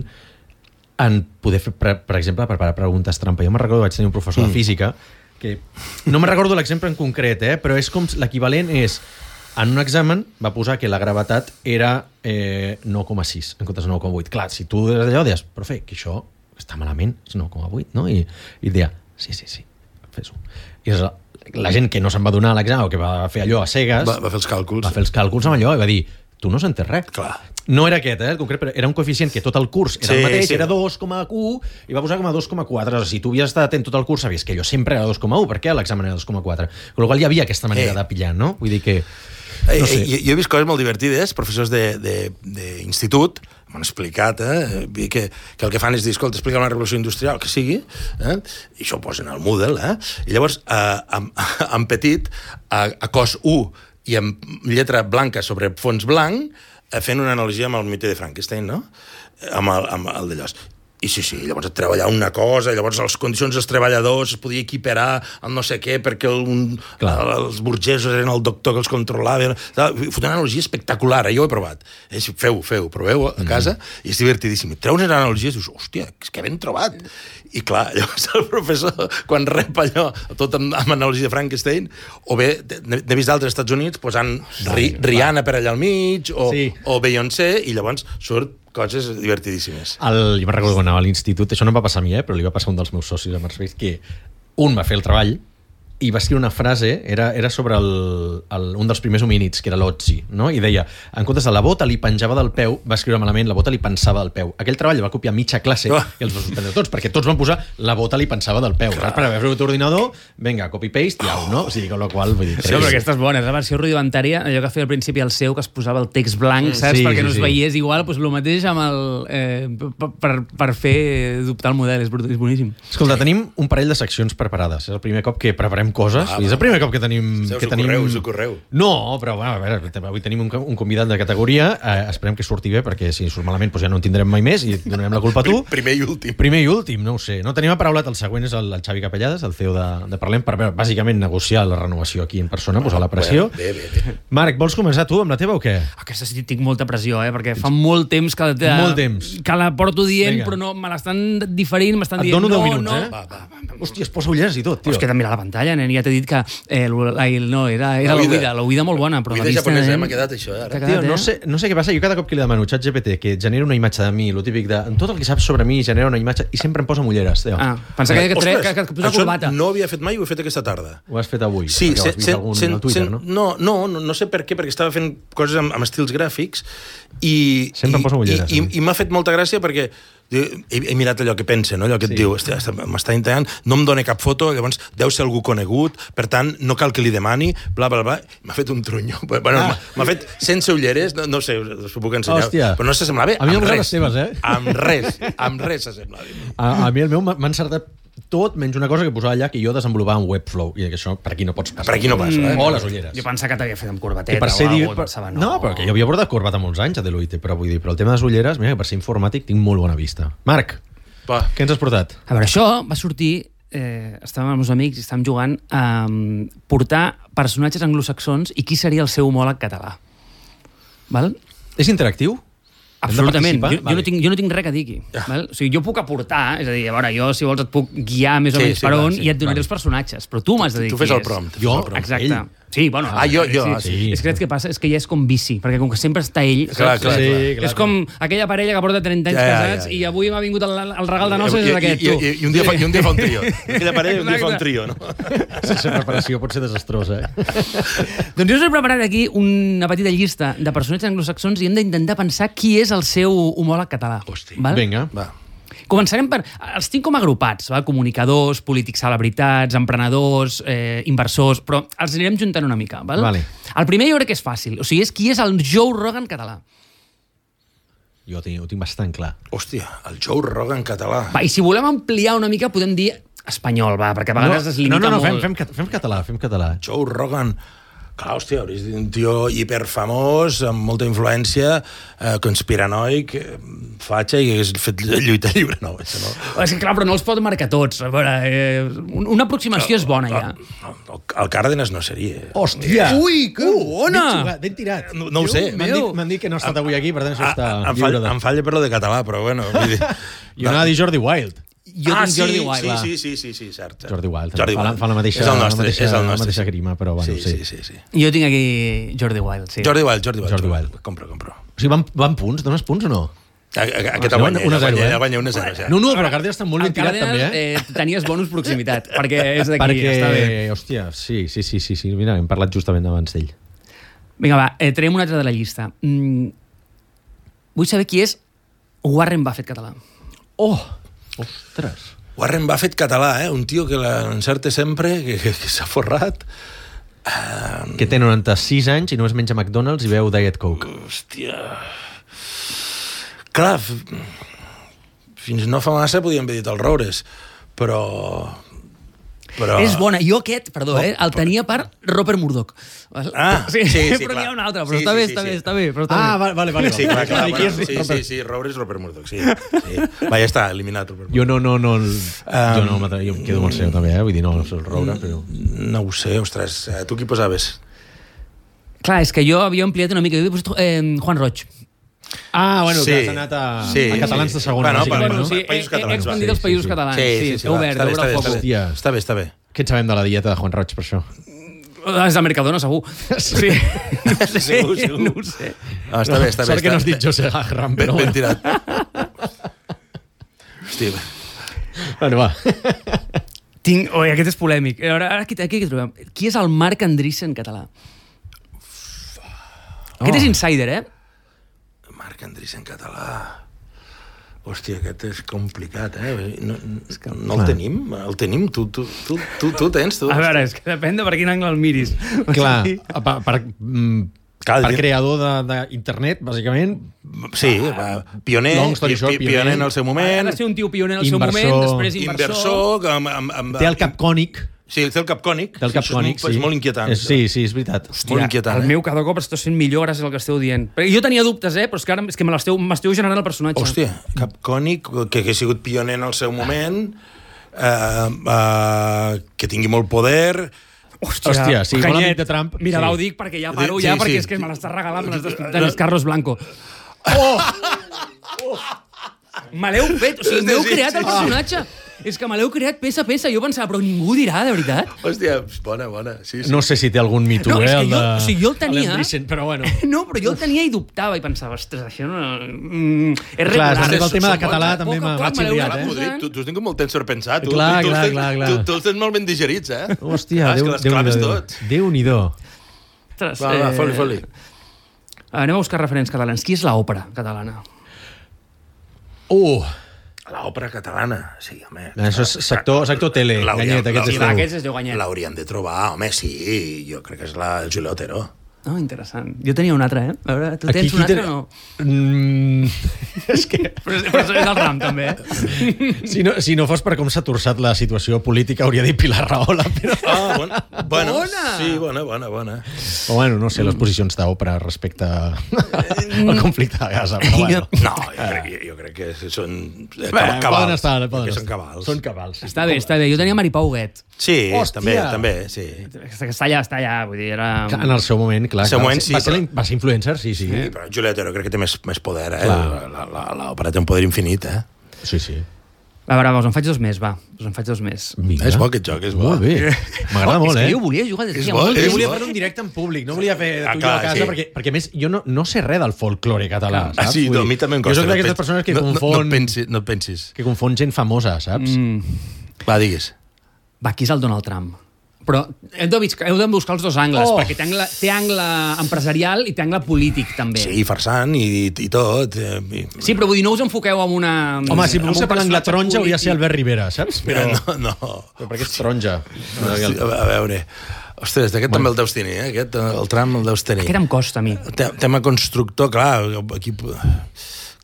en poder fer, per, per exemple, preparar preguntes trampa. Jo me'n recordo, vaig tenir un professor mm. de física que, no me'n recordo l'exemple en concret, eh, però és com l'equivalent és, en un examen va posar que la gravetat era eh, nou coma sis en comptes de nou coma vuit. Clar, si tu d'allò deies, profe, que això està malament, és nou coma vuit, no? I, i deia, sí, sí, sí, fes-ho. I la, la gent que no se'n va donar a l'examen o que va fer allò a cegues... Va, va fer els càlculs. Va fer els càlculs amb allò i va dir, tu no s'entens res. Clar. No era aquest, eh, el concret, però era un coeficient que tot el curs era sí, el mateix, sí. era dos coma u i va posar com a dos coma quatre. Si tu havies estat atent tot el curs, sabies que allò sempre era dos coma u, perquè l'examen era dos coma quatre. Amb la qual cosa hi havia aquesta manera eh. de pillar, no? Vull dir que... No sé. eh, jo he vist coses molt divertides, professors d'institut m'han explicat eh, que, que el que fan és dir, escolta, explica una revolució industrial, que sigui, eh, i això ho posen al Moodle, eh, i llavors eh, en, en petit, a, a cos u i amb lletra blanca sobre fons blanc, eh, fent una analogia amb el mite de Frankenstein, no? Amb el, amb el d'allò. I sí, sí, llavors treballar una cosa, llavors les condicions dels treballadors es podia equiparar amb no sé què, perquè el, un, els burgesos eren el doctor que els controlava. Fot una analogia espectacular, jo ho he provat. Feu, feu, proveu a casa, mm. i és divertidíssim. I treus unes analogies i dius, hòstia, que ben trobat. I clar, llavors el professor, quan rep allò, tot amb, amb analogia de Frankenstein, o bé, n'he vist d'altres Estats Units, posant ri, Rihanna per allà al mig, o, sí. o Beyoncé, i llavors surt coses divertidíssimes. El, jo me'n recordo quan anava a l'institut, això no em va passar a mi, eh, però li va passar a un dels meus socis a Marsbeix, que un va fer el treball i va escriure una frase, era, era sobre el, el, un dels primers homínids, que era l'Otzi, no? I deia, en comptes de la bota li penjava del peu, va escriure malament, la bota li pensava del peu. Aquell treball va copiar mitja classe oh. i els va suspendre tots, perquè tots van posar la bota li pensava del peu. Saps? Per haver fet l'ordinador, vinga, copy-paste, ja, no? O sigui, amb la qual vull dir... Sí, però aquesta és bona, és la versió rudimentària, allò que feia al principi el seu, que es posava el text blanc, saps? Sí, perquè sí, no es sí. veiés igual, doncs el mateix amb el... Eh, per, per fer dubtar el model, és, és boníssim. Escolta, tenim un parell de seccions preparades. És el primer cop que preparem coses, ah, i és el primer cop que tenim... Us que ho tenim... correu, us ho correu. No, però bueno, a veure, avui tenim un, un convidat de categoria, eh, esperem que surti bé, perquè si surt malament doncs ja no en tindrem mai més i donarem la culpa a tu. Primer i últim. Primer i últim, no ho sé. No tenim aparaulat, el següent és el, el Xavi Capellades, el C E O de, de Parlem, per veure, bàsicament negociar la renovació aquí en persona, posar la pressió. Bé, bé, bé. Marc, vols començar tu amb la teva o què? Aquesta sí tinc molta pressió, eh, perquè fa molt temps que, de, molt temps. que la porto dient, Vinga. però no, me l'estan diferint, m'estan dient dient no, minuts, no. Eh? Va, va, va. Hòstia, es posa ulleres i tot, tio. Però és que de mirar la pantalla, nen, ja t'he dit que eh, no, era, era l'oïda, l'oïda molt bona, però la vista... japonesa, eh, m'ha quedat això, eh, ara. Tio, no sé, no sé què passa, jo cada cop que li demano a ChatGPT que genera una imatge de mi, lo típic de tot el que saps sobre mi genera una imatge, i sempre em posa mulleres. Tio. Ah, pensa que, que, que, que, que, que posa corbata. No ho havia fet mai, ho he fet aquesta tarda. Ho has fet avui? Sí, se, se, sen, sen, Twitter, sen, no? No, no, no, no sé per què, perquè estava fent coses amb, amb estils gràfics i, sempre em posa mulleres. I, i, i m'ha fet molta gràcia perquè he, he mirat allò que pensa, no? Allò que et sí. diu, m'està intentant, no em dona cap foto, llavors deu ser algú conegut, per tant, no cal que li demani, bla, bla, bla. M'ha fet un trunyo. Bueno, ah. m'ha fet sense ulleres, no, no sé, us ho puc ensenyar. Hòstia. Però no s'assemblava a mi amb res. Les teves, eh? Amb res, amb res s'assemblava. A, a mi el meu m'ha encertat tot menys una cosa que posava allà que jo desenvolupava en Webflow, i que això per aquí no pots passar. Per aquí no passa, eh? O les ulleres. Jo pensava que t'havia fet amb corbateta per ser o dir, alguna per... cosa. No, no, però que jo havia portat corbata molts anys a Deloitte, però vull dir, però el tema de les ulleres, mira, que per ser informàtic tinc molt bona vista. Marc, va. Què ens has portat? A veure, això va sortir, eh, estàvem amb els meus amics i estàvem jugant a um, portar personatges anglosaxons i qui seria el seu homòleg català. Val? És interactiu? Absolutament. Jo, vale. jo, no tinc, jo no tinc res a dir aquí. Val? O sigui, jo puc aportar, és a dir, a veure, jo, si vols, et puc guiar més o sí, menys sí, per on sí, i et donaré vale. els personatges, però tu m'has de dir tu fes qui el és. prompt. Jo? El prompt. Exacte. Ell? Sí, bueno. Ah, jo, jo. Sí. Sí. És que el que passa és que ja és com vici, perquè com que sempre està ell... Clar, clar, sí, clar. clar. És com aquella parella que porta trenta anys ja, casats ja, ja. i avui m'ha vingut el, el regal de noces, és aquest, I, tu. i, i, un dia fa, I un dia fa un trio. Aquella parella un dia fa un trio, no? Sense preparació pot ser desastrosa, eh? Doncs jo us he preparat aquí una petita llista de personatges anglosaxons i hem d'intentar pensar qui és el seu homòleg català. Hosti. Val? Vinga. Va. Començarem per... Els tinc com agrupats, val? Comunicadors, polítics celebritats, emprenedors, eh, inversors, però els anirem juntant una mica. Val? Vale. El primer jo crec que és fàcil. O sigui, és qui és el Joe Rogan català. Jo ho tinc, ho tinc bastant clar. Hòstia, el Joe Rogan català. Va, i si volem ampliar una mica, podem dir espanyol, va, perquè a vegades no, es limita no, no, no, molt. fem, fem, fem català, fem català. Joe Rogan... Clar, hòstia, hauries de dir un tio hiperfamós, amb molta influència, eh, conspiranoic, eh, fatxa, i hagués fet lluita lliure. No, això no. És que clar, però no els pot marcar tots. A veure, eh, una aproximació és bona, ja. El, el Cárdenas no seria. Hòstia! Ui, que bona! Ben jugat, ben tirat. No, no ho sé. M'han dit, m'han dit que no ha estat avui aquí, per tant això està Ah, em, lliure falla, de... em falla per lo de català, però bueno. Vull dir... Jo anava a dir Jordi Wild. Jo ah, tinc sí, Jordi Wild. sí, sí, sí, sí, sí, cert, cert. Jordi Wild. Jordi fa, la, Wild. fa la mateixa, és el nostre, la mateixa, és el nostre, la mateixa sí. grima, però bueno, sí. sí. Sí, sí, sí. Jo tinc aquí Jordi Wild, sí. Jordi Wild, Jordi Wild. Jordi Wild. Compro, compro. O sigui, van, van punts? Dones punts o no? Aquest Ah, el guanya, un a el zero, guanya, eh? el guanya un a zero. Ja. No, no, però Cárdenas està molt ben El tirat també, Cárdenas, eh? eh, tenies bonus proximitat, perquè és d'aquí, Perquè, està bé. hòstia, sí, sí, sí, sí, sí, mira, hem parlat justament abans d'ell. Vinga, va, eh, traiem un altre de la llista. Mm, vull saber qui és Warren Buffett català. Oh! Ostres! Warren Buffett català, eh? Un tio que l'encerte sempre, que, que, que s'ha forrat. Uh, Que té noranta-sis anys i només menja McDonald's i veu Diet Coke. hòstia... Clar, f- fins no fa massa podíem haver dit el Roures, però... però... És bona. Jo aquest, perdó, No, eh, el tenia per Rupert Murdoch. Ah, sí, sí, però clar. n'hi ha un altre, però Sí, està sí, bé, sí, està sí. bé, està bé. Però està Ah, bé. vale, vale. Sí, clar, clar, Qui és bueno, sí, Robert- sí, sí, Roures, Rupert Murdoch, sí. sí. Va, ja està, eliminat Rupert Murdoch. Jo no, no, no... Jo no, m'atre- jo em quedo amb el seu també, eh? Vull dir, no, no soc el Roure, però... No ho sé, ostres, eh, tu qui posaves? Clar, és que jo havia ampliat una mica. Jo havia posat eh, Juan Roig. Ah, bueno, Sí, que has anat a, sí, a catalans sí. de segona, Bueno, bàsicament, bueno, no? sí. he, Països he, he catalans, va. expandit els Sí, països sí, sí. catalans. Sí, sí, sí, he va, obert, està bé, he està obert bé, el està focus. bé. Hòstia. Està bé, està bé. Què en sabem de la dieta de Juan Roig, per això? És de Mercadona, segur. Sí. No sé, Segur, segur. no ho sé. Ah, està bé, està bé. Sort que està- no has dit José Gajram, Ben, però... ben bueno. tirat. Hòstia, Bueno, va. Tinc... Oi, aquest és polèmic. Ara, ara aquí, aquí què trobem? Qui és el Marc Andreessen català? Aquest Oh. és insider, eh? Marc Andreessen català... Hòstia, aquest és complicat, eh? No, no, no el Clar. tenim? El tenim? Tu, tu, tu, tu, tu tens? Tu? A veure, és que depèn de per quin angle el miris. Clar, per, per, mm, Clar, per diu- creador d'internet, bàsicament, Sí, va, pioner, Long story pi- short, pi- pioner en el seu Ha moment, de ser un tio pioner en el seu Inversor. moment, després inversor... inversor, amb, amb, amb, té el cap cònic. Sí, té el cap cònic. Té el cap Sí, això cònic, és, sí. És molt inquietant. És, sí, sí, és veritat. Molt inquietant, el eh? meu cada cop està sent millor gràcies al que esteu dient. Perquè jo tenia dubtes, eh? Però és que ara és que me l'esteu- m'esteu generant el personatge. Hòstia, cap cònic que hagués sigut pioner en el seu moment, eh, eh, que tingui molt poder... Hòstia, sí, bon amic de Trump. Mira, Sí. va, ho dic perquè ja paro, Sí, ja, sí, perquè sí. és que me l'estàs regalant, me l'estàs pintant, és Carlos Blanco. Oh! Me l'heu fet, o sigui, m'heu Sí, sí, creat el sí. personatge. És que me l'heu creat peça a peça. Jo pensava, però ningú dirà, de veritat? Hòstia, bona, bona. Sí, sí. No sé si té algun mito, No, és eh, que el jo- de... o sigui, jo el tenia- Andreessen, però bueno. No, però jo el tenia i dubtava i pensava, ostres, això no... Mm, és Clar, regular. també el Són tema de bons, català eh? també Poc a m'ha poc m'ha me l'heu xirriat, anat eh? Podrit, tu, tu has tingut molt temps per pensar. Tu, Clar, tu, clar, els tens, clar, clar. Tu, tu els tens molt ben digerits, eh? Hòstia, ah, és Déu, que les Déu, claves Déu, tots. Déu-n'hi-do. Ostres, Va, va, eh, foli, foli. Anem a buscar referents catalans. Qui és l'òpera catalana? Uh! L'òpera catalana, sí, home. Això és sector, sector tele, L'hauríem- Ganyet, aquests Sí, és va, teu. aquests es diu Ganyet. L'hauríem de trobar, home, sí. Jo crec que és la Julia Otero. Oh, interessant. Jo tenia un altre, eh? A veure, tu Aquí tens qui un altre té- o no? Mm, és que... Però, però és el Ram, també, eh? Si no, si no fos per com s'ha torçat la situació política, hauria dit Pilar Rahola, però... Ah, bona. Bueno, Bona! Sí, bona, bona, bona. O bueno, no sé, les posicions d'òpera respecte al conflicte de Gaza, però bueno. No, jo crec, jo, jo crec que són eh, Bé, cabals. poden estar, poden que estar. són cabals. Són cabals. Està bé, està bé. Jo tenia Mari Pau Huguet. Sí, Hòstia! també, també, sí. Que està allà, està allà, vull dir, era... En el seu moment, clar. En el seu clar, moment, va sí, ser, però- la- va ser influencer, sí, sí. Sí, però Julia Otero crec que té més, més poder, eh? Clar. La- la- L'òpera té un poder infinit, eh? Sí, sí. A veure, va, us en faig dos més, va. Us en faig dos més. Vinga. És bo aquest joc, és bo. Molt bé. M'agrada Oh, molt, és eh? que jo volia jugar des És de bo, molt és Jo temps. volia bo. fer un directe en públic, no volia fer Ah, tu i jo clar, a casa, sí. perquè, perquè a més jo no, no sé res del folklore català, Ah, saps? sí, Vull no, a dir, mi també em Jo costa. soc no d'aquestes pensis- persones que no, confon, No, no, pensis, no et pensis. que confon gent famosa, saps? Mm. Va, digues. Va, qui és el Donald Trump? Però heu de, vis- heu de buscar els dos angles, Oh. perquè té angle, té angle empresarial i té angle polític, també. Sí, farsant i, i tot. eh, I... Sí, però vull dir, no us enfoqueu amb una... Home, si amb pogués un ser per l'angle personatge taronja hauria de ser polític. Albert Rivera, saps? Però, No, no. però perquè és taronja. Hosti, a a veure... Ostres, d'aquest també el deus tenir, eh? Aquest, el tram el deus tenir. Aquest em costa, a mi. Te- Tema constructor, clar, aquí...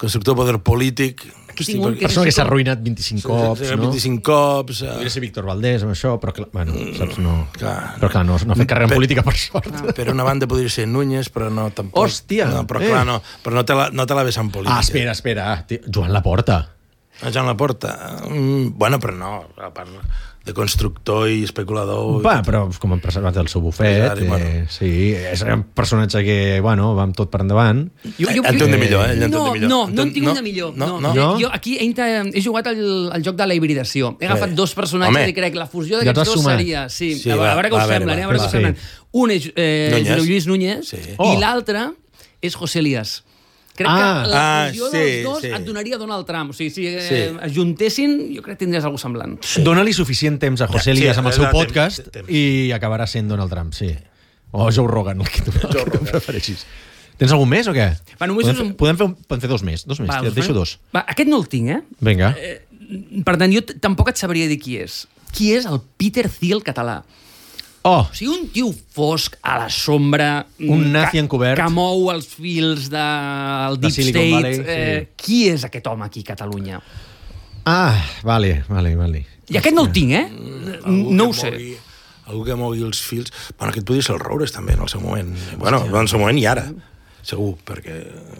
constructor de poder polític... Aquí tinc un que Persona que s'ha arruïnat vint-i-cinc cops, Sí, no? vint-i-cinc cops... eh, Podria ser Víctor Valdés amb això, però clar, bueno, saps, no... clar. Però clar, no, no ha fet carrera en Per- política, per sort. Per una banda podria ser Núñez, però no tampoc... Hòstia! No, però Eh. clar, no, però no te la, no te la ves en política. Ah, espera, espera. Tio, Joan Laporta. A Joan Laporta. Mm, bueno, però no, a part de constructor i especulador... Va, però com han preservat el seu bufet, Empresari, bueno. eh, sí, és un personatge que, bueno, va amb tot per endavant. Jo, jo, En té un de millor, eh? Ell en té No, un de millor. no, no en En- tinc no? un de millor. No? No, No? no. Jo aquí he, inter... he jugat al, al joc de la hibridació. He agafat Bé. dos personatges Home. i crec la fusió Ja d'aquests t'has dos sumat. seria... Sí, Sí, a, va, a veure què va, us a veure, semblen, eh? a va, veure què va. us semblen. Un és eh, Núñez. Lluís Núñez Sí. i Oh. l'altre és José Elías. Crec Ah. que la Ah, fusió sí, dels dos sí. et donaria Donald Trump. O sigui, si eh, Sí. es juntessin, jo crec que tindries alguna semblant. Sí. Dóna-li suficient temps a José Ja, sí, Elías amb el és seu de temps, podcast de temps. i acabarà sent Donald Trump, sí. O Joe Rogan, el que tu, el que tu Rogan. prefereixis. Tens algun més o què? Va, només podem, us fer, en- podem, fer, un- podem fer dos més. Dos més. Va, Va, et deixo dos. Va, aquest no el tinc, eh? Vinga. Per tant, jo t- tampoc et sabria dir qui és. Qui és el Peter Thiel català? Oh, O sigui, un tio fosc, a la sombra... Un mm, nazi que- encobert. Que mou els fils del De Deep Silicon State. Valley, sí. eh, qui és aquest home aquí a Catalunya? ah, vale, vale, vale. I aquest no el tinc, eh? Algú No que ho sé. mogui- Algú que mogui els fils... Bueno, aquest podria ser el Roures, també, en el seu moment. Bueno, en el seu moment i ara, segur, perquè...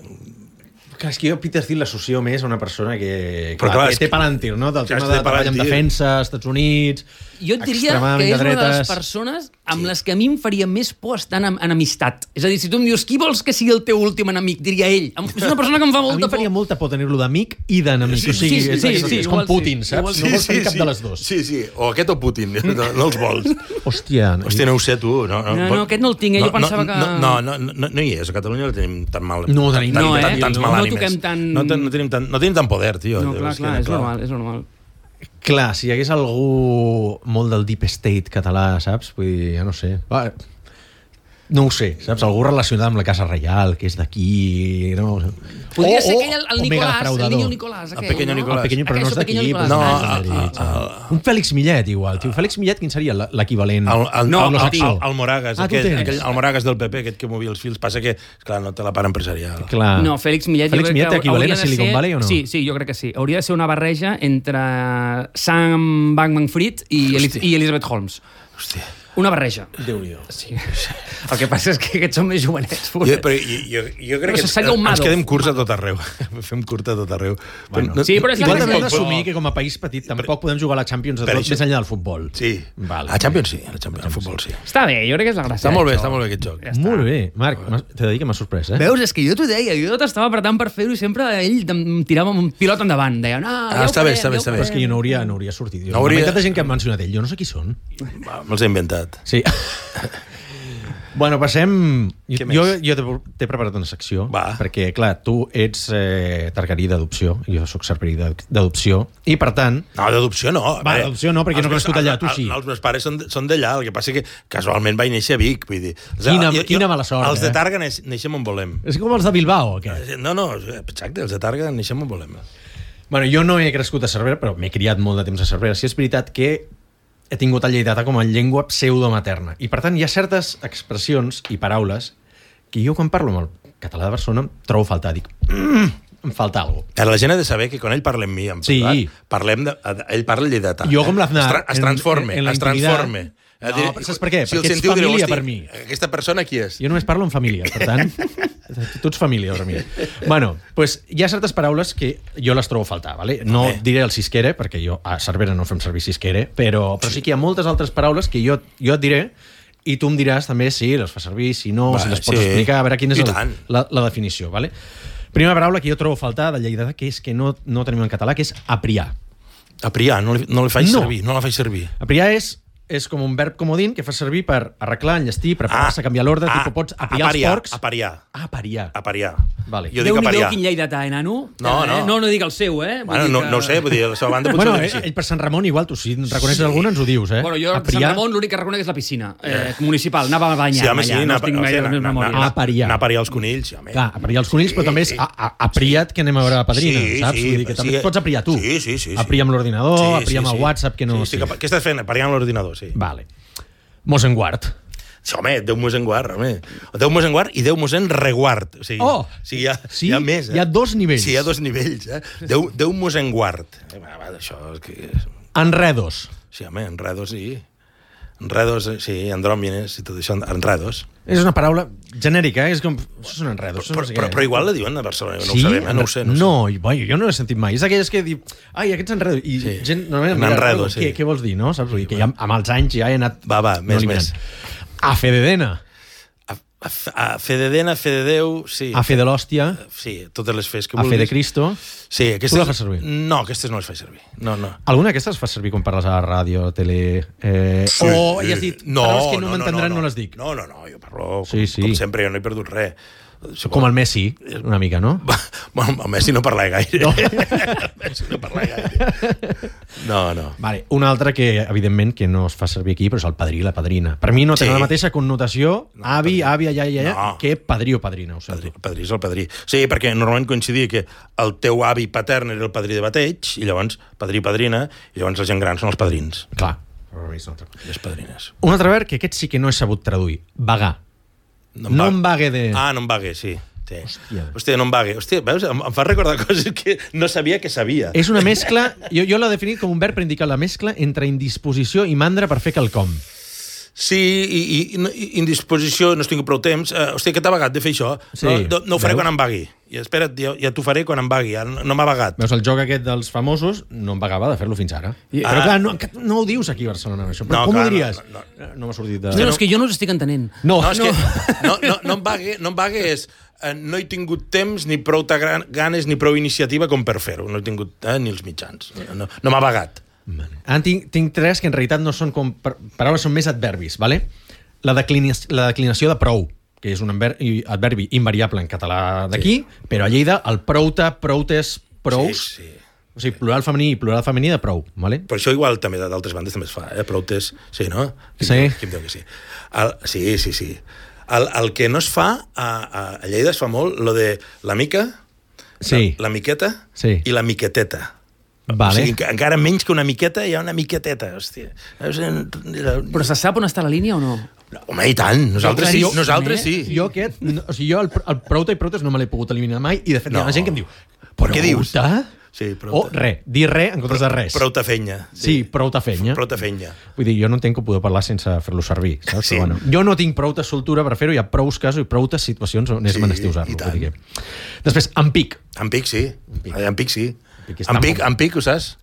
Clar, és que jo Peter Thiel l'associo més a una persona que, Però clar, clar, que és té que- Palantir, no? Del Clar, tema és de de treballar en Palantir. defensa, als Estats Units... Jo et diria que extremadament és de una de les dretes. persones amb les que a mi em faria més por estar en, en amistat. És a dir, si tu em dius qui vols que sigui el teu últim enemic, diria ell. Em- És una persona que em fa A mi molta em faria por. molta por tenir-lo d'amic i d'enemic. Sí, o sigui, sí, és, sí, és, sí, és igual com Putin, sí, saps? igual No vols tenir cap sí. de les dues. Sí, sí, o aquest o Putin, no, no els vols. Hòstia. Hòstia, no ho sé, tu. No, No, no, aquest no el tinc, eh? Jo no, pensava no, que- No, no, no, no, no hi és, a Catalunya no tenim tan mal... No ho tenim, tan, no, eh? tan, tants No, no malànimes. toquem tan- No, ten- no, tenim tan, no tenim tant poder, tio. No, clar, És que, clar, és normal, és normal. Clar, si hi hagués algú molt del deep state català, saps? Vull dir, ja no sé. Va, no ho sé, saps? Algú relacionat amb la Casa Reial, que és d'aquí... No? Podria O- ser o- aquell, el, el o mega Nicolàs, el defraudador. niño Nicolàs, aquell, Pequeño no? Nicolás. El pequeño, però no és Aquest, d'aquí. Pequeño però Nicolás. No, és de a- Madrid, a- saps? Un Fèlix Millet, igual, tio. Fèlix Millet, quin seria l'equivalent El, el, No, el, el el, tinc. el, el Moragas, Ah, tu aquell, tens. aquell, el Moragas del P P, aquest que movia els fils. Passa que, clar, no té la part empresarial. Clar. No, Fèlix Millet... jo Fèlix crec Millet que té equivalent hauria a de Silicon ser- Valley o no? Sí, sí, jo crec que sí. Hauria de ser una barreja entre Sam Bankman-Fried i, Elis Hòstia. i Elizabeth Holmes. Hòstia. Una barreja. Déu-n'hi-do. Sí. El que passa és que aquests són més jovenets. Jo, però jo, jo, jo crec Però que seria un ens Madoff. quedem curts a tot arreu. Fem curts a tot arreu. Bueno. no- Sí, però és la Igual gràcia. també hem Tampoc- d'assumir que com a país petit tampoc podem jugar a la Champions de Per tot això- més enllà del futbol. Sí. Vale. A Champions sí, a la Champions, al futbol sí. Està bé, jo crec que és la gràcia. Està molt bé, això. està molt bé aquest joc. Ja està. Molt bé. Marc, m'has- t'he de dir que m'ha sorprès, eh? Veus, és que jo t'ho deia, jo t'estava apretant per fer-ho i sempre ell em tirava un pilot endavant. Deia, no, Ah, ja ho està bé, farem, està bé, ja ho està bé. Però és farem. que jo no hauria, no hauria sortit. Jo, No hauria- La meitat de gent que ha mencionat ell, jo no sé qui són. Va, me'ls he inventat. Sí. Bueno, passem... Què Jo, més? jo t'he- t'he preparat una secció, Va. perquè, clar, tu ets eh, targarí d'adopció, i jo sóc cerverí d'adopció, i, per tant, No, d'adopció no. Va, d'adopció no, perquè Els no he meus- nascut allà, tu els- sí. Els meus pares són, són d'allà, el que passa que casualment vaig néixer a Vic. Vull dir. O Quina- quina mala sort, Els de eh? Targa neix, neixem on volem. és com els de Bilbao, aquest. No, no, exacte, els de Targa neixem on volem. Bueno, jo no he crescut a Cervera, però m'he criat molt de temps a Cervera. Sí, és veritat que he tingut el lleidatà com a llengua pseudomaterna. I, per tant, hi ha certes expressions i paraules que jo, quan parlo amb el català de Barcelona, em trobo a faltar. Dic, mm, em falta alguna cosa. Ara la gent ha de saber que quan ell parla amb mi, en Sí. privat, parlem de, ell parla lleidatà. Jo com l'Aznar, Es, tra es en- transforme, en la es intimitat- transforme. No, És a dir, però saps per què? Si el Perquè ets sentiu, direu, família "Hosti, per mi." Aquesta persona qui és? Jo només parlo en família, per tant, tu ets família per mi. Bueno, pues, hi ha certes paraules que jo les trobo a faltar, ¿vale? No Home. diré el cisquere, perquè jo a Cervera no fem servir cisquere, però, però sí que hi ha moltes altres paraules que jo, jo et diré i tu em diràs també si les fa servir, si no, Va, si les pots sí. explicar, a veure quina és I el, tant. la, la definició, ¿vale? Primera paraula que jo trobo a faltar de Lleidatà, que és que no, no tenim en català, que és apriar. Apriar, no li, no li faig No. servir, no la faig servir. Apriar és és com un verb comodín que fa servir per arreglar, enllestir, preparar-se, canviar l'ordre, ah, tipus pots apriar els apariar, porcs. Apariar, Ah, apariar. apariar. Vale. Jo dic Déu-n'hi-do apariar. quin lleidatà, eh, nano? No, Eh, no. No, no dic el seu, eh? Vull Bueno, dir no, que- no ho sé, vull dir, la seva banda potser Bueno, ho eh, dic així. ell per Sant Ramon igual, tu si en reconeixes Sí. alguna ens ho dius, eh? Bueno, jo a Sant Ramon l'únic que reconec és la piscina eh, municipal. Anava a banyar Sí, home, sí, allà, no anar, els tinc gaire les meves memòries. anar a pariar. anar a pariar els conills, sí, home. Clar, apariar els conills, però també és a, a, apriat que anem a veure a Padrina, Sí, saps? sí, Vull dir que també sí. et pots apriar tu. Sí, sí, sí, sí. Apriar amb l'ordinador, Sí, apriar amb sí, el sí. WhatsApp, que no... Sí, sí, que, què estàs fent? Apariar amb l'ordinador, sí. Vale. Mosenguard. Sí, home, Déu mossèn guard, home. Déu mossèn guard i Déu mossèn reguard. O sigui, Oh! o sigui, hi ha, Sí, hi ha més, eh? hi ha dos nivells. Sí, hi ha dos nivells, eh? Déu, Déu mossèn guard. Eh, va, va, això és que... Enredos. Sí, home, enredos, sí. Enredos, sí, andròmines i tot això, enredos. És una paraula genèrica, eh? És com... Això són enredos. Però, no sé però, què. però igual la diuen a Barcelona, no Sí? ho sabem, eh? No ho sé. No, ho sé. no, i, bueno, jo no l'he sentit mai. És d'aquelles que diu, ai, aquests enredos. I Sí. gent, normalment, Un mira, enredo, què, sí. què vols dir, no? Saps? Vull dir que ja, amb els anys ja he anat... Va, va, més, eliminant. més. A fe de dena. A, a, a fe de dena, fe de Déu, sí. A fe de l'hòstia. Sí, totes les fes que A vulguis. fe de Cristo. Sí, aquestes... Tu la fas servir? No, aquestes no les faig servir. No, no. Alguna d'aquestes fas servir quan parles a la ràdio, a tele... Eh... Sí. O ja has dit, no, paraules que no, no, m'entendran, no, no, no les dic. No, no, no, jo parlo Sí, com, sí. com sempre, jo no he perdut res. Com el Messi, una mica, no? Bueno, el Messi no parla gaire. No. El Messi no parla gaire. No, no. Vale, una altra que, evidentment, que no es fa servir aquí, però és el padrí i la padrina. Per mi no té Sí. la mateixa connotació No, avi, padrí. àvia, iaia, iaia, No. que padrí o padrina. Ho Padrí, sento. padrí és el padrí. Sí, perquè normalment coincidia que el teu avi patern era el padrí de bateig, i llavors padrí i padrina, i llavors la gent gran són els padrins. Clar. Però és una altra cosa. Les padrines. Un altre verb que aquest sí que no he sabut traduir. Vagar. No em vague de... Ah, no em vague, sí. sí. Hòstia. Hòstia, no em vague. Hòstia, veus? Em, em fa recordar coses que no sabia que sabia. És una mescla... Jo, jo l'he definit com un verb per indicar la mescla entre indisposició i mandra per fer quelcom. Sí, i, i, i indisposició, no has tingut prou temps. Uh, hòstia, que t'ha vagat de fer això? Sí. No, no, no ho faré Veus? quan em vagui. I espera't, ja, ja t'ho faré quan em vagui. Ja no, no m'ha vagat. Veus, el joc aquest dels famosos no em vagava de fer-lo fins ara. I, però Ah. clar, no, no ho dius aquí a Barcelona, això. Però No, com clar, ho diries? no, No, no m'ha sortit de... No, no, és que jo no us estic entenent. No, No, és que no, no, no em vague, no em vague és eh, no he tingut temps, ni prou gran, ganes, ni prou iniciativa com per fer-ho. No he tingut eh, ni els mitjans. No, no m'ha vagat. Ara tinc, tinc tres que en realitat no són com... Paraules són més adverbis, ¿vale? La, declinació, la declinació de prou, que és un adverbi invariable en català d'aquí, sí. Però a Lleida el prouta, proutes, prous... Sí, sí. O sigui, plural femení i plural femení de prou, ¿vale? Per això igual també d'altres bandes també es fa, eh? Proutes, sí, no? Qui Sí. em diu, qui em diu que sí. El, sí, sí, sí. El, el que no es fa, a, a, a Lleida es fa molt, lo de la mica, Sí. la, la miqueta Sí. i la miqueteta. Vale. O sigui, que encara menys que una miqueta hi ha una miqueteta, hòstia. Però se sap on està la línia o no? Home, i tant, nosaltres sí, Claríssim, nosaltres eh? sí. Jo aquest... No, o sigui, jo el, el prouta i proutes no me l'he pogut eliminar mai i de fet no. Hi ha No. gent que em diu... Per què dius? Prouta? Sí, O prouta. res, dir res en comptes de res. Prou-te fenya. Sí, prouta fenya. Prou-te fenya. Vull dir, jo no entenc que poder parlar sense fer-lo servir, saps? Sí. Però, bueno, jo no tinc prou soltura per fer-ho, hi ha prous casos i prous situacions on és Sí, menester usar-lo. i tant. Vull dir que... Després, en pic. En pic, sí. En pic, sí. pic és En tan pic, bon. en pic, ho saps?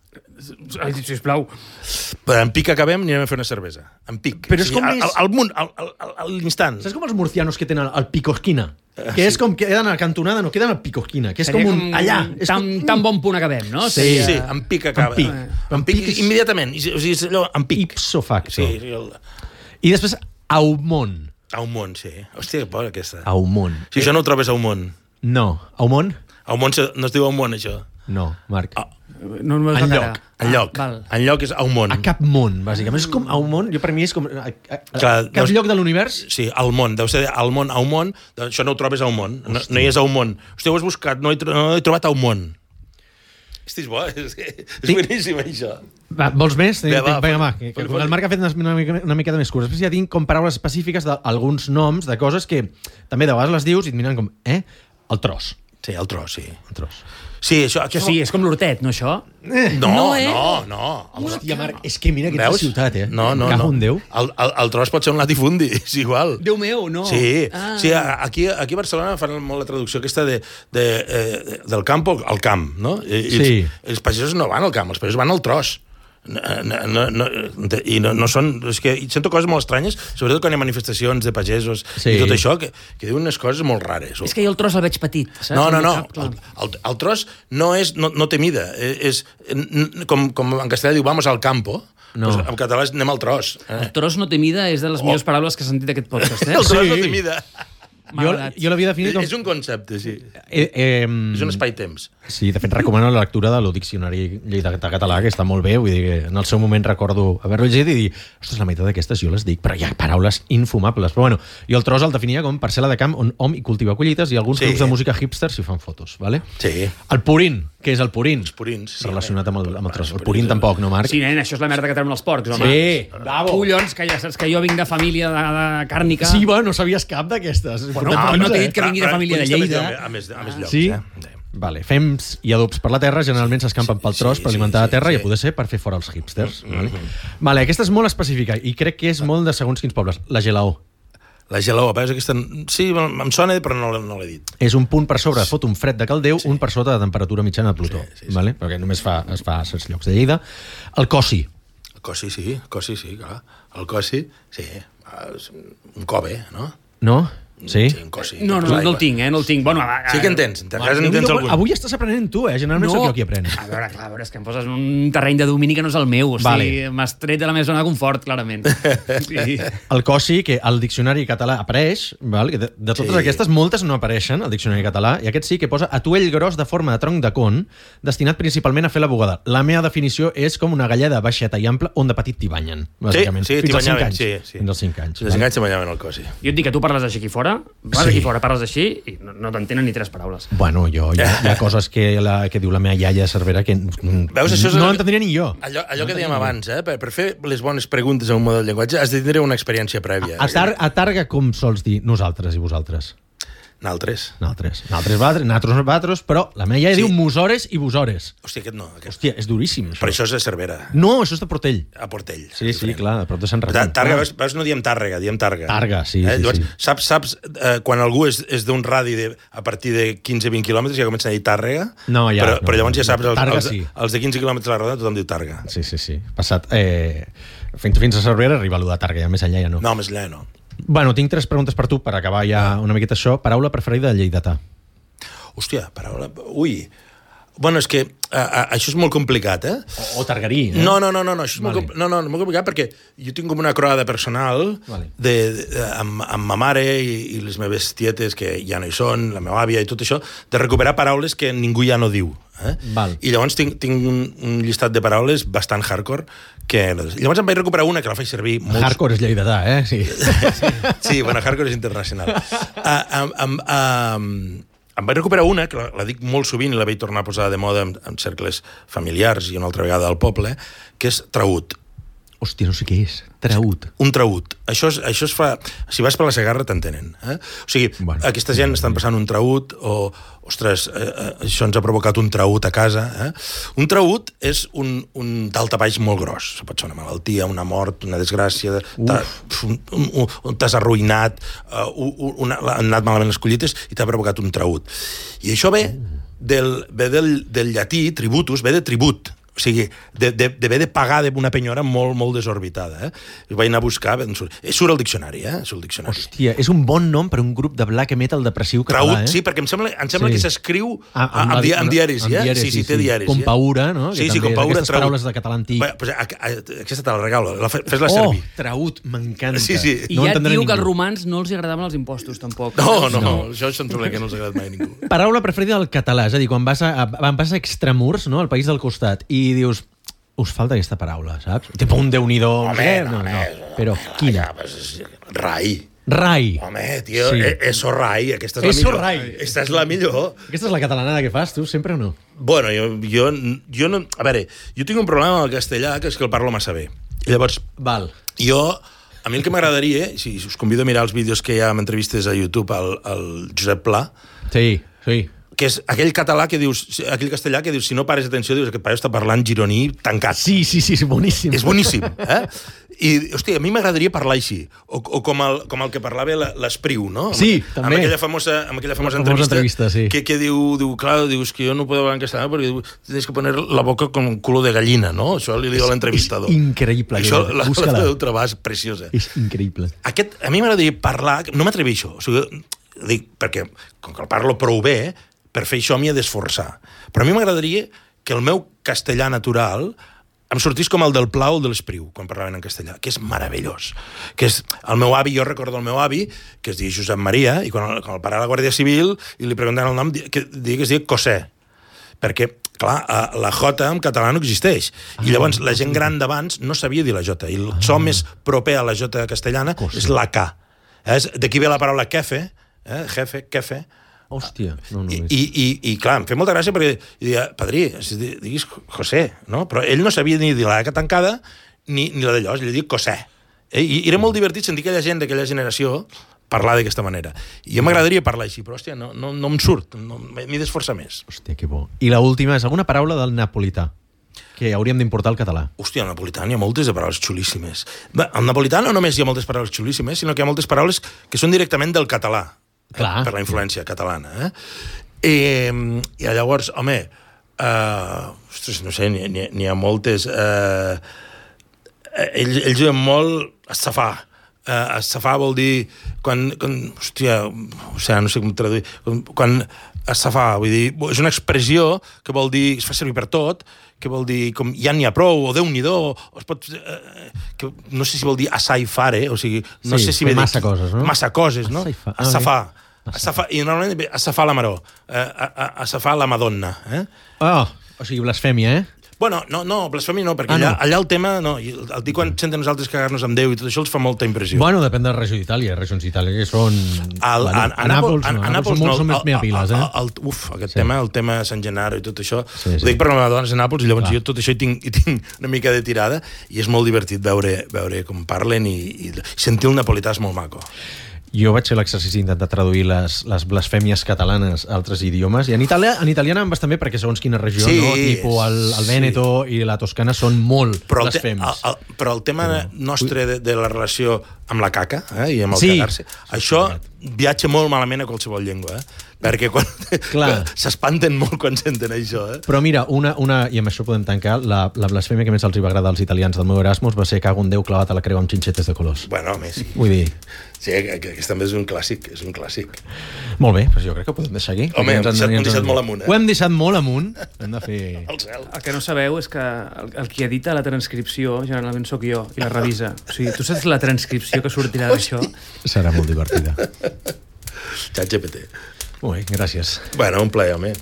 Ai, sisplau. Però en pic acabem i anem a fer una cervesa. En pic. Però és com al, més- al, al munt, al, al, al, a l'instant. Saps com els murcianos que tenen el picosquina? Que és com que queden a la cantonada, no queden al picosquina, que és com Seria un... Allà. És Tan, com... tan bon punt acabem, no? Sí. Seria- Sí, en pic acaba. En pic. En pic, pic és- immediatament. I, o sigui, és allò, en pic. Ipso facto. Sí, sí, el... I després, aumont. Aumont, sí. Hòstia, que pobra aquesta. Aumont. Si això no ho trobes a Aumont. No. Aumont? Aumont se- no es diu Aumont, això. No, Marc. Ah, No, no Enlloc, enlloc. val. Enlloc és Aumont. A cap món, bàsicament. És com Aumont, jo per mi és com... A, a, a, Clar, cap deus- lloc de l'univers... Sí, al món. Deu ser al món, a un món. Això no ho trobes a un món. No, no hi és a un món. Hòstia, ho has buscat, no he, tro- no he trobat a un món. Hosti, és bo, és, és Sí. boníssim, això. Va, vols més? Vinga, va, Vinga, va. fot- Que, que fot- el Marc ha fet una, una, mica, una miqueta més curta. Després ja tinc com paraules específiques d'alguns noms de coses que també de vegades les dius i et miren com, eh? El tros. Sí, el tros, sí. El tros. Sí, això... Això sí, és com l'hortet, no, això? No, No, eh? no, no. Hòstia, Marc, és que mira aquesta Veus? ciutat, eh? No, no, Cago no. en Déu. El, el, el tros pot ser un latifundi, és igual. Déu meu, no. Sí, Ah. sí, a- aquí, aquí a Barcelona fan molt la traducció aquesta de, de, eh, del camp al camp, no? I, i Sí. els, els pagesos no van al camp, els pagesos van al tros. No, no, no, i no, no són... És que sento coses molt estranyes, sobretot quan hi ha manifestacions de pagesos Sí. i tot això, que, que diuen unes coses molt rares. És que jo el tros el veig petit, saps? No, no, no. Cap, clar. El, el, el tros no, és, no, no té mida. És, és com, com en castellà diu, vamos al campo. No. Pues en català és anem al tros. Eh? El tros no té mida és de les Oh. millors paraules que he sentit d'aquest podcast, eh? El tros Sí. no té mida. M'ha Jo, agradat. jo l'havia definit com... És un concepte, sí. Eh, eh, És un espai-temps. Sí, de fet recomano la lectura de lo Diccionari Lleida-Català, que està molt bé, vull dir que en el seu moment recordo haver-lo llegit i dir, ostres, la meitat d'aquestes jo les dic, però hi ha paraules infumables. Però bueno, jo el tros el definia com parcel·la de camp on hom hi cultiva collites i alguns Sí. grups de música hipster s'hi fan fotos, vale? Sí. El purín, que és el purín. Els purins. Sí, relacionat amb el, amb el tros. El purins, purín tampoc, no, Marc? Sí, nen, això és la merda que treuen els porcs, home. Sí, bravo. Collons, que ja saps que jo vinc de família de, de càrnica. Sí, bueno, no sabies cap d'aquestes. Bueno, Portem no, onze, no t'he eh? dit que vingui de família de Lleida. A més, a més llocs, Sí? eh? Vale. Fems i adobs per la terra generalment s'escampen pel tros sí, per alimentar sí, la terra sí. i a poder ser per fer fora els hipsters. Vale? Vale, aquesta és molt específica i crec que és molt de segons quins pobles. La gelaó. La gelaó, veus aquesta... Sí, em sona, però no, no l'he dit. És un punt per sobre, fot un fred de Caldeu, un per sota de temperatura mitjana de Plutó. Sí, sí, sí. Vale? Perquè només fa, es fa a certs llocs de Lleida. El cossi. El cossi, sí, el cossi, sí, clar. El cossi, sí. És un cove, no? No? Sí? Sí, un cossi. No, no, no el tinc, eh? No el tinc. Bueno, a, a, Sí que en tens, en casa en Déu-n'hi-do, tens algun. avui estàs aprenent tu, eh? Generalment no. Soc jo qui apren. A veure, clar, a veure, és que em poses en un terreny de domini que no és el meu. O sigui, Vale. m'has tret de la meva zona de confort, clarament. Sí. El cossi, que al diccionari català apareix, val? Que de, de totes Sí. aquestes, moltes no apareixen al diccionari català, i aquest sí que posa atuell gros de forma de tronc de con, destinat principalment a fer la bugada. La meva definició és com una galleda baixeta i ampla on de petit t'hi banyen, bàsicament. Sí, sí, Fins t'hi als cinc banyaven, anys. sí, sí. Fins als cinc anys. Els val? cinc anys se banyaven el cossi. Jo et dic que tu parles així aquí fora, vas Sí. aquí fora, parles així i no, no t'entenen ni tres paraules. Bueno, jo, hi ha, hi ha coses que, la, que diu la meva iaia de Cervera que mm, Veus, això és no el- l'entendria ni jo. Allò, allò que dèiem abans, eh? Per, per fer les bones preguntes en un model de llenguatge has de tindre una experiència prèvia. A, tar, a Targa, com sols dir nosaltres i vosaltres? Naltres. Nosaltres. Nosaltres, vosaltres, nosaltres, vosaltres, però la meva iaia Sí. diu musores i vosores. Hòstia, aquest no. Aquest... Hòstia, és duríssim, això. Però això és de Cervera, No, això és de Portell. a Portell. Sí, sí, Diferent. clar, a prop de Sant Ta- Ramon. Tàrrega, veus, veus, no diem Tàrrega, diem Targa. Targa, sí, sí, Llavors, sí. Saps, saps eh, quan algú és, és d'un radi de, a partir de quinze a vint quilòmetres ja comença a dir Tàrrega? No, ja, Però, no, però llavors ja saps, els, Targa els, sí. els de quinze quilòmetres a la roda tothom diu Targa. Sí, sí, sí. Passat... Eh, fins, fins a Cervera arriba allò de Targa, ja més enllà ja no. No, més enllà no. Bueno, tinc tres preguntes per tu, per acabar ja una miqueta això. Paraula preferida de lleidatà. Hòstia, paraula... Ui... Bueno, és que a, a, això és molt complicat, eh? O, o targarí, eh? No, no, no, no, no, això és Vale. molt, compl- no, no, molt complicat perquè jo tinc com una croada personal Vale. de, de, amb, amb ma mare i, i les meves tietes que ja no hi són, la meva àvia i tot això, de recuperar paraules que ningú ja no diu. Eh? Val. I llavors tinc, tinc un, un llistat de paraules bastant hardcore que... Llavors em vaig recuperar una que la faig servir molt... Hardcore és lleidatà, eh? Sí. Sí, bueno, hardcore és internacional. Uh, um, um, um, em vaig recuperar una, que la, la dic molt sovint i la vaig tornar a posar de moda en, en cercles familiars i una altra vegada al poble, que és traüt. Hòstia, no sé què és. Traüt. Un traüt. Això es, això es fa... Si vas per la Segarra, t'entenen. Eh? O sigui, Bueno. bueno, aquesta gent estan passant un traüt o, ostres, eh, eh, això ens ha provocat un traüt a casa. Eh? Un traüt és un, un daltabaix molt gros. Això pot ser una malaltia, una mort, una desgràcia, t'ha- un, un, un, t'has arruïnat, uh, una, han anat malament les collites i t'ha provocat un traüt. I això ve del, ve del, del llatí, tributus, ve de tribut. O sigui, de, de, de haver de pagar d'una penyora molt, molt desorbitada. Eh? I vaig anar a buscar... Surt, surt al diccionari, eh? Surt al diccionari. Hòstia, és un bon nom per un grup de black metal depressiu català, Traüt, eh? sí, perquè em sembla, em sembla Sí. que s'escriu Ah, a- amb, di amb diaris, amb ja? diaris, Sí, sí, té diaris. Compaura, no? Sí, Que sí, també compaura. d'aquestes traüt. paraules de català antic. Bé, pues, a, a, aquesta te la regalo, la, fe- fes-la Oh, servir. traüt, m'encanta. Sí, sí. I No ja et entendrà diu que ningú. als romans no els hi agradaven els impostos, tampoc. No, no, No. no, això em sembla que no els ha agradat mai a ningú. Paraula preferida del català, és a dir, quan vas a, a, quan vas a extramurs, no?, al país del costat, i dius, us falta aquesta paraula, saps? Tipo un déu-n'hi-do... Home, no, no, home, però quina? Ja, pues, és- rai. Rai. Home, tio, Sí. sí. eso rai, aquesta és la Eso millor. rai. Aquesta és la millor. Aquesta és la catalanada que fas, tu, sempre o no? Bueno, jo, jo, jo no... A veure, jo tinc un problema amb el castellà, que és que el parlo massa bé. I llavors, Val. jo... A mi el que m'agradaria, si us convido a mirar els vídeos que hi ha amb entrevistes a YouTube al, al Josep Pla, Sí, sí. que és aquell català que dius, aquell castellà que dius, si no pares atenció, dius, aquest paio està parlant gironí tancat. Sí, sí, sí, és boníssim. És boníssim, eh? I, hòstia, a mi m'agradaria parlar així. O, o com, el, com el que parlava la- l'Espriu, no? Sí, amb, també. Amb aquella famosa, amb aquella famosa La famosa entrevista, entrevista, sí. que, que diu, diu, clar, dius que jo no puedo hablar en castellà perquè diu, tienes que poner la boca con un culo de gallina, no? Això li diu a l'entrevistador. És increïble. Això aquella- la, Busca-la. la, la trobar és preciosa. És increïble. Aquest, a mi m'agradaria parlar... No m'atreveixo. O sigui, dic, perquè com que el parlo prou bé, per fer això m'hi he d'esforçar. Però a mi m'agradaria que el meu castellà natural em sortís com el del Pla o el de l'Espriu, quan parlaven en castellà, que és meravellós. Que és el meu avi, jo recordo el meu avi, que es diu Josep Maria, i quan el, quan el parava la Guàrdia Civil i li preguntaven el nom, que deia que es deia Cosé. Perquè, clar, la J en català no existeix. I llavors la gent gran d'abans no sabia dir la J. I el so més proper a la J castellana és la K. D'aquí ve la paraula kefe, eh? jefe, kefe, Hòstia, no, no I, és... i, i, i clar, em feia molta gràcia perquè diia, padrí, diguis José, no? Però ell no sabia ni dir la que tancada ni, ni la d'allò, ell diu José. Eh? I era molt divertit sentir aquella gent d'aquella generació parlar d'aquesta manera. I jo m'agradaria parlar així, però, hòstia, no, no, no em surt, no, m'he d'esforçar més. Hòstia, que bo. I l'última és alguna paraula del napolità que hauríem d'importar al català. Hòstia, al napolità hi ha moltes de paraules xulíssimes. Bé, al napolità no només hi ha moltes paraules xulíssimes, sinó que hi ha moltes paraules que són directament del català, Clar. per la influència catalana. Eh? I, I llavors, home, uh, ostres, no sé, n'hi ha moltes... Uh, ells, ells diuen molt estafar. Uh, estafar vol dir quan, quan hòstia, o sigui, no sé com traduir, quan, quan estafar, vull dir, és una expressió que vol dir, es fa servir per tot, que vol dir com ja n'hi ha prou, o Déu-n'hi-do, o es pot, uh, que no sé si vol dir assar i fare, o sigui, no sí, sé si ve massa de, coses, no? Massa coses, no? Estafar. Ah, Estafar. I normalment estafar la maró, uh, estafar la Madonna. Eh? Oh, o sigui, blasfèmia, eh? Bueno, no, no, blasfèmia no, perquè ah, no. allà, allà el tema, no, el, el dir quan senten nosaltres cagar-nos amb Déu i tot això els fa molta impressió. Bueno, depèn de la regió d'Itàlia, regions d'Itàlia que són... Al, a, a, a Nàpols, no, a Nàpols no, són no, més meapiles, eh? El, el, uf, aquest sí. tema, el tema de Sant Gennaro i tot això, sí, sí. ho dic per les dones a Nàpols i llavors Clar. jo tot això hi tinc, hi tinc una mica de tirada i és molt divertit veure, veure com parlen i, i sentir el napolità és molt maco. Jo vaig fer l'exercici d'intentar traduir les, les blasfèmies catalanes a altres idiomes, i en, italià, en italià anàvem bastant bé, perquè segons quina regió, sí, no? Tipo el, el Vèneto sí. i la Toscana són molt però blasfems. El, el, però el tema però... nostre de, de la relació amb la caca eh, i amb el sí. cagar-se, això viatja molt malament a qualsevol llengua, eh? Perquè quan s'espanten molt quan senten això. Eh? Però mira, una, una, i amb això podem tancar, la, la blasfèmia que més els hi va agradar als italians del meu Erasmus va ser cago en Déu clavat a la creu amb xinxetes de colors. Bueno, home, sí. Vull dir... Sí, aquest també és un clàssic, és un clàssic. Molt bé, doncs jo crec que ho podem deixar aquí. Home, hem deixat, hem deixat molt amunt, eh? Ho hem deixat molt amunt. Hem de fer... El cel. El que no sabeu és que el, el qui edita la transcripció generalment sóc jo, i la revisa. O sigui, tu saps la transcripció que sortirà d'això? Serà molt divertida. ChatGPT. Molt bé, gràcies. Bueno, un plaer, home.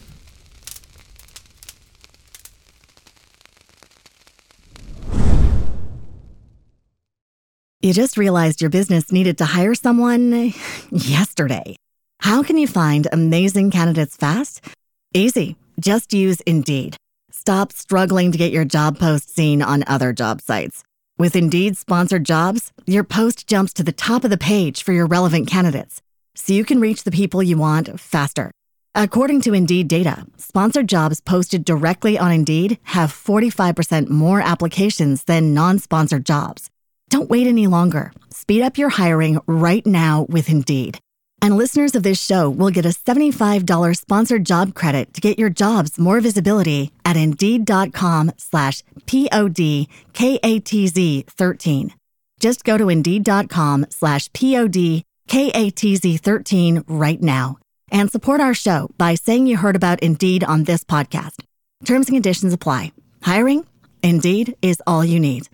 You just realized your business needed to hire someone yesterday. How can you find amazing candidates fast? Easy. Just use Indeed. Stop struggling to get your job post seen on other job sites. With Indeed sponsored jobs, your post jumps to the top of the page for your relevant candidates, so you can reach the people you want faster. According to Indeed data, sponsored jobs posted directly on Indeed have forty-five percent more applications than non-sponsored jobs. Don't wait any longer. Speed up your hiring right now with Indeed. And listeners of this show will get a seventy-five dollars sponsored job credit to get your jobs more visibility at Indeed.com slash P-O-D-K-A-T-Z 13. Just go to Indeed.com slash P-O-D-K-A-T-Z 13 right now and support our show by saying you heard about Indeed on this podcast. Terms and conditions apply. Hiring? Indeed is all you need.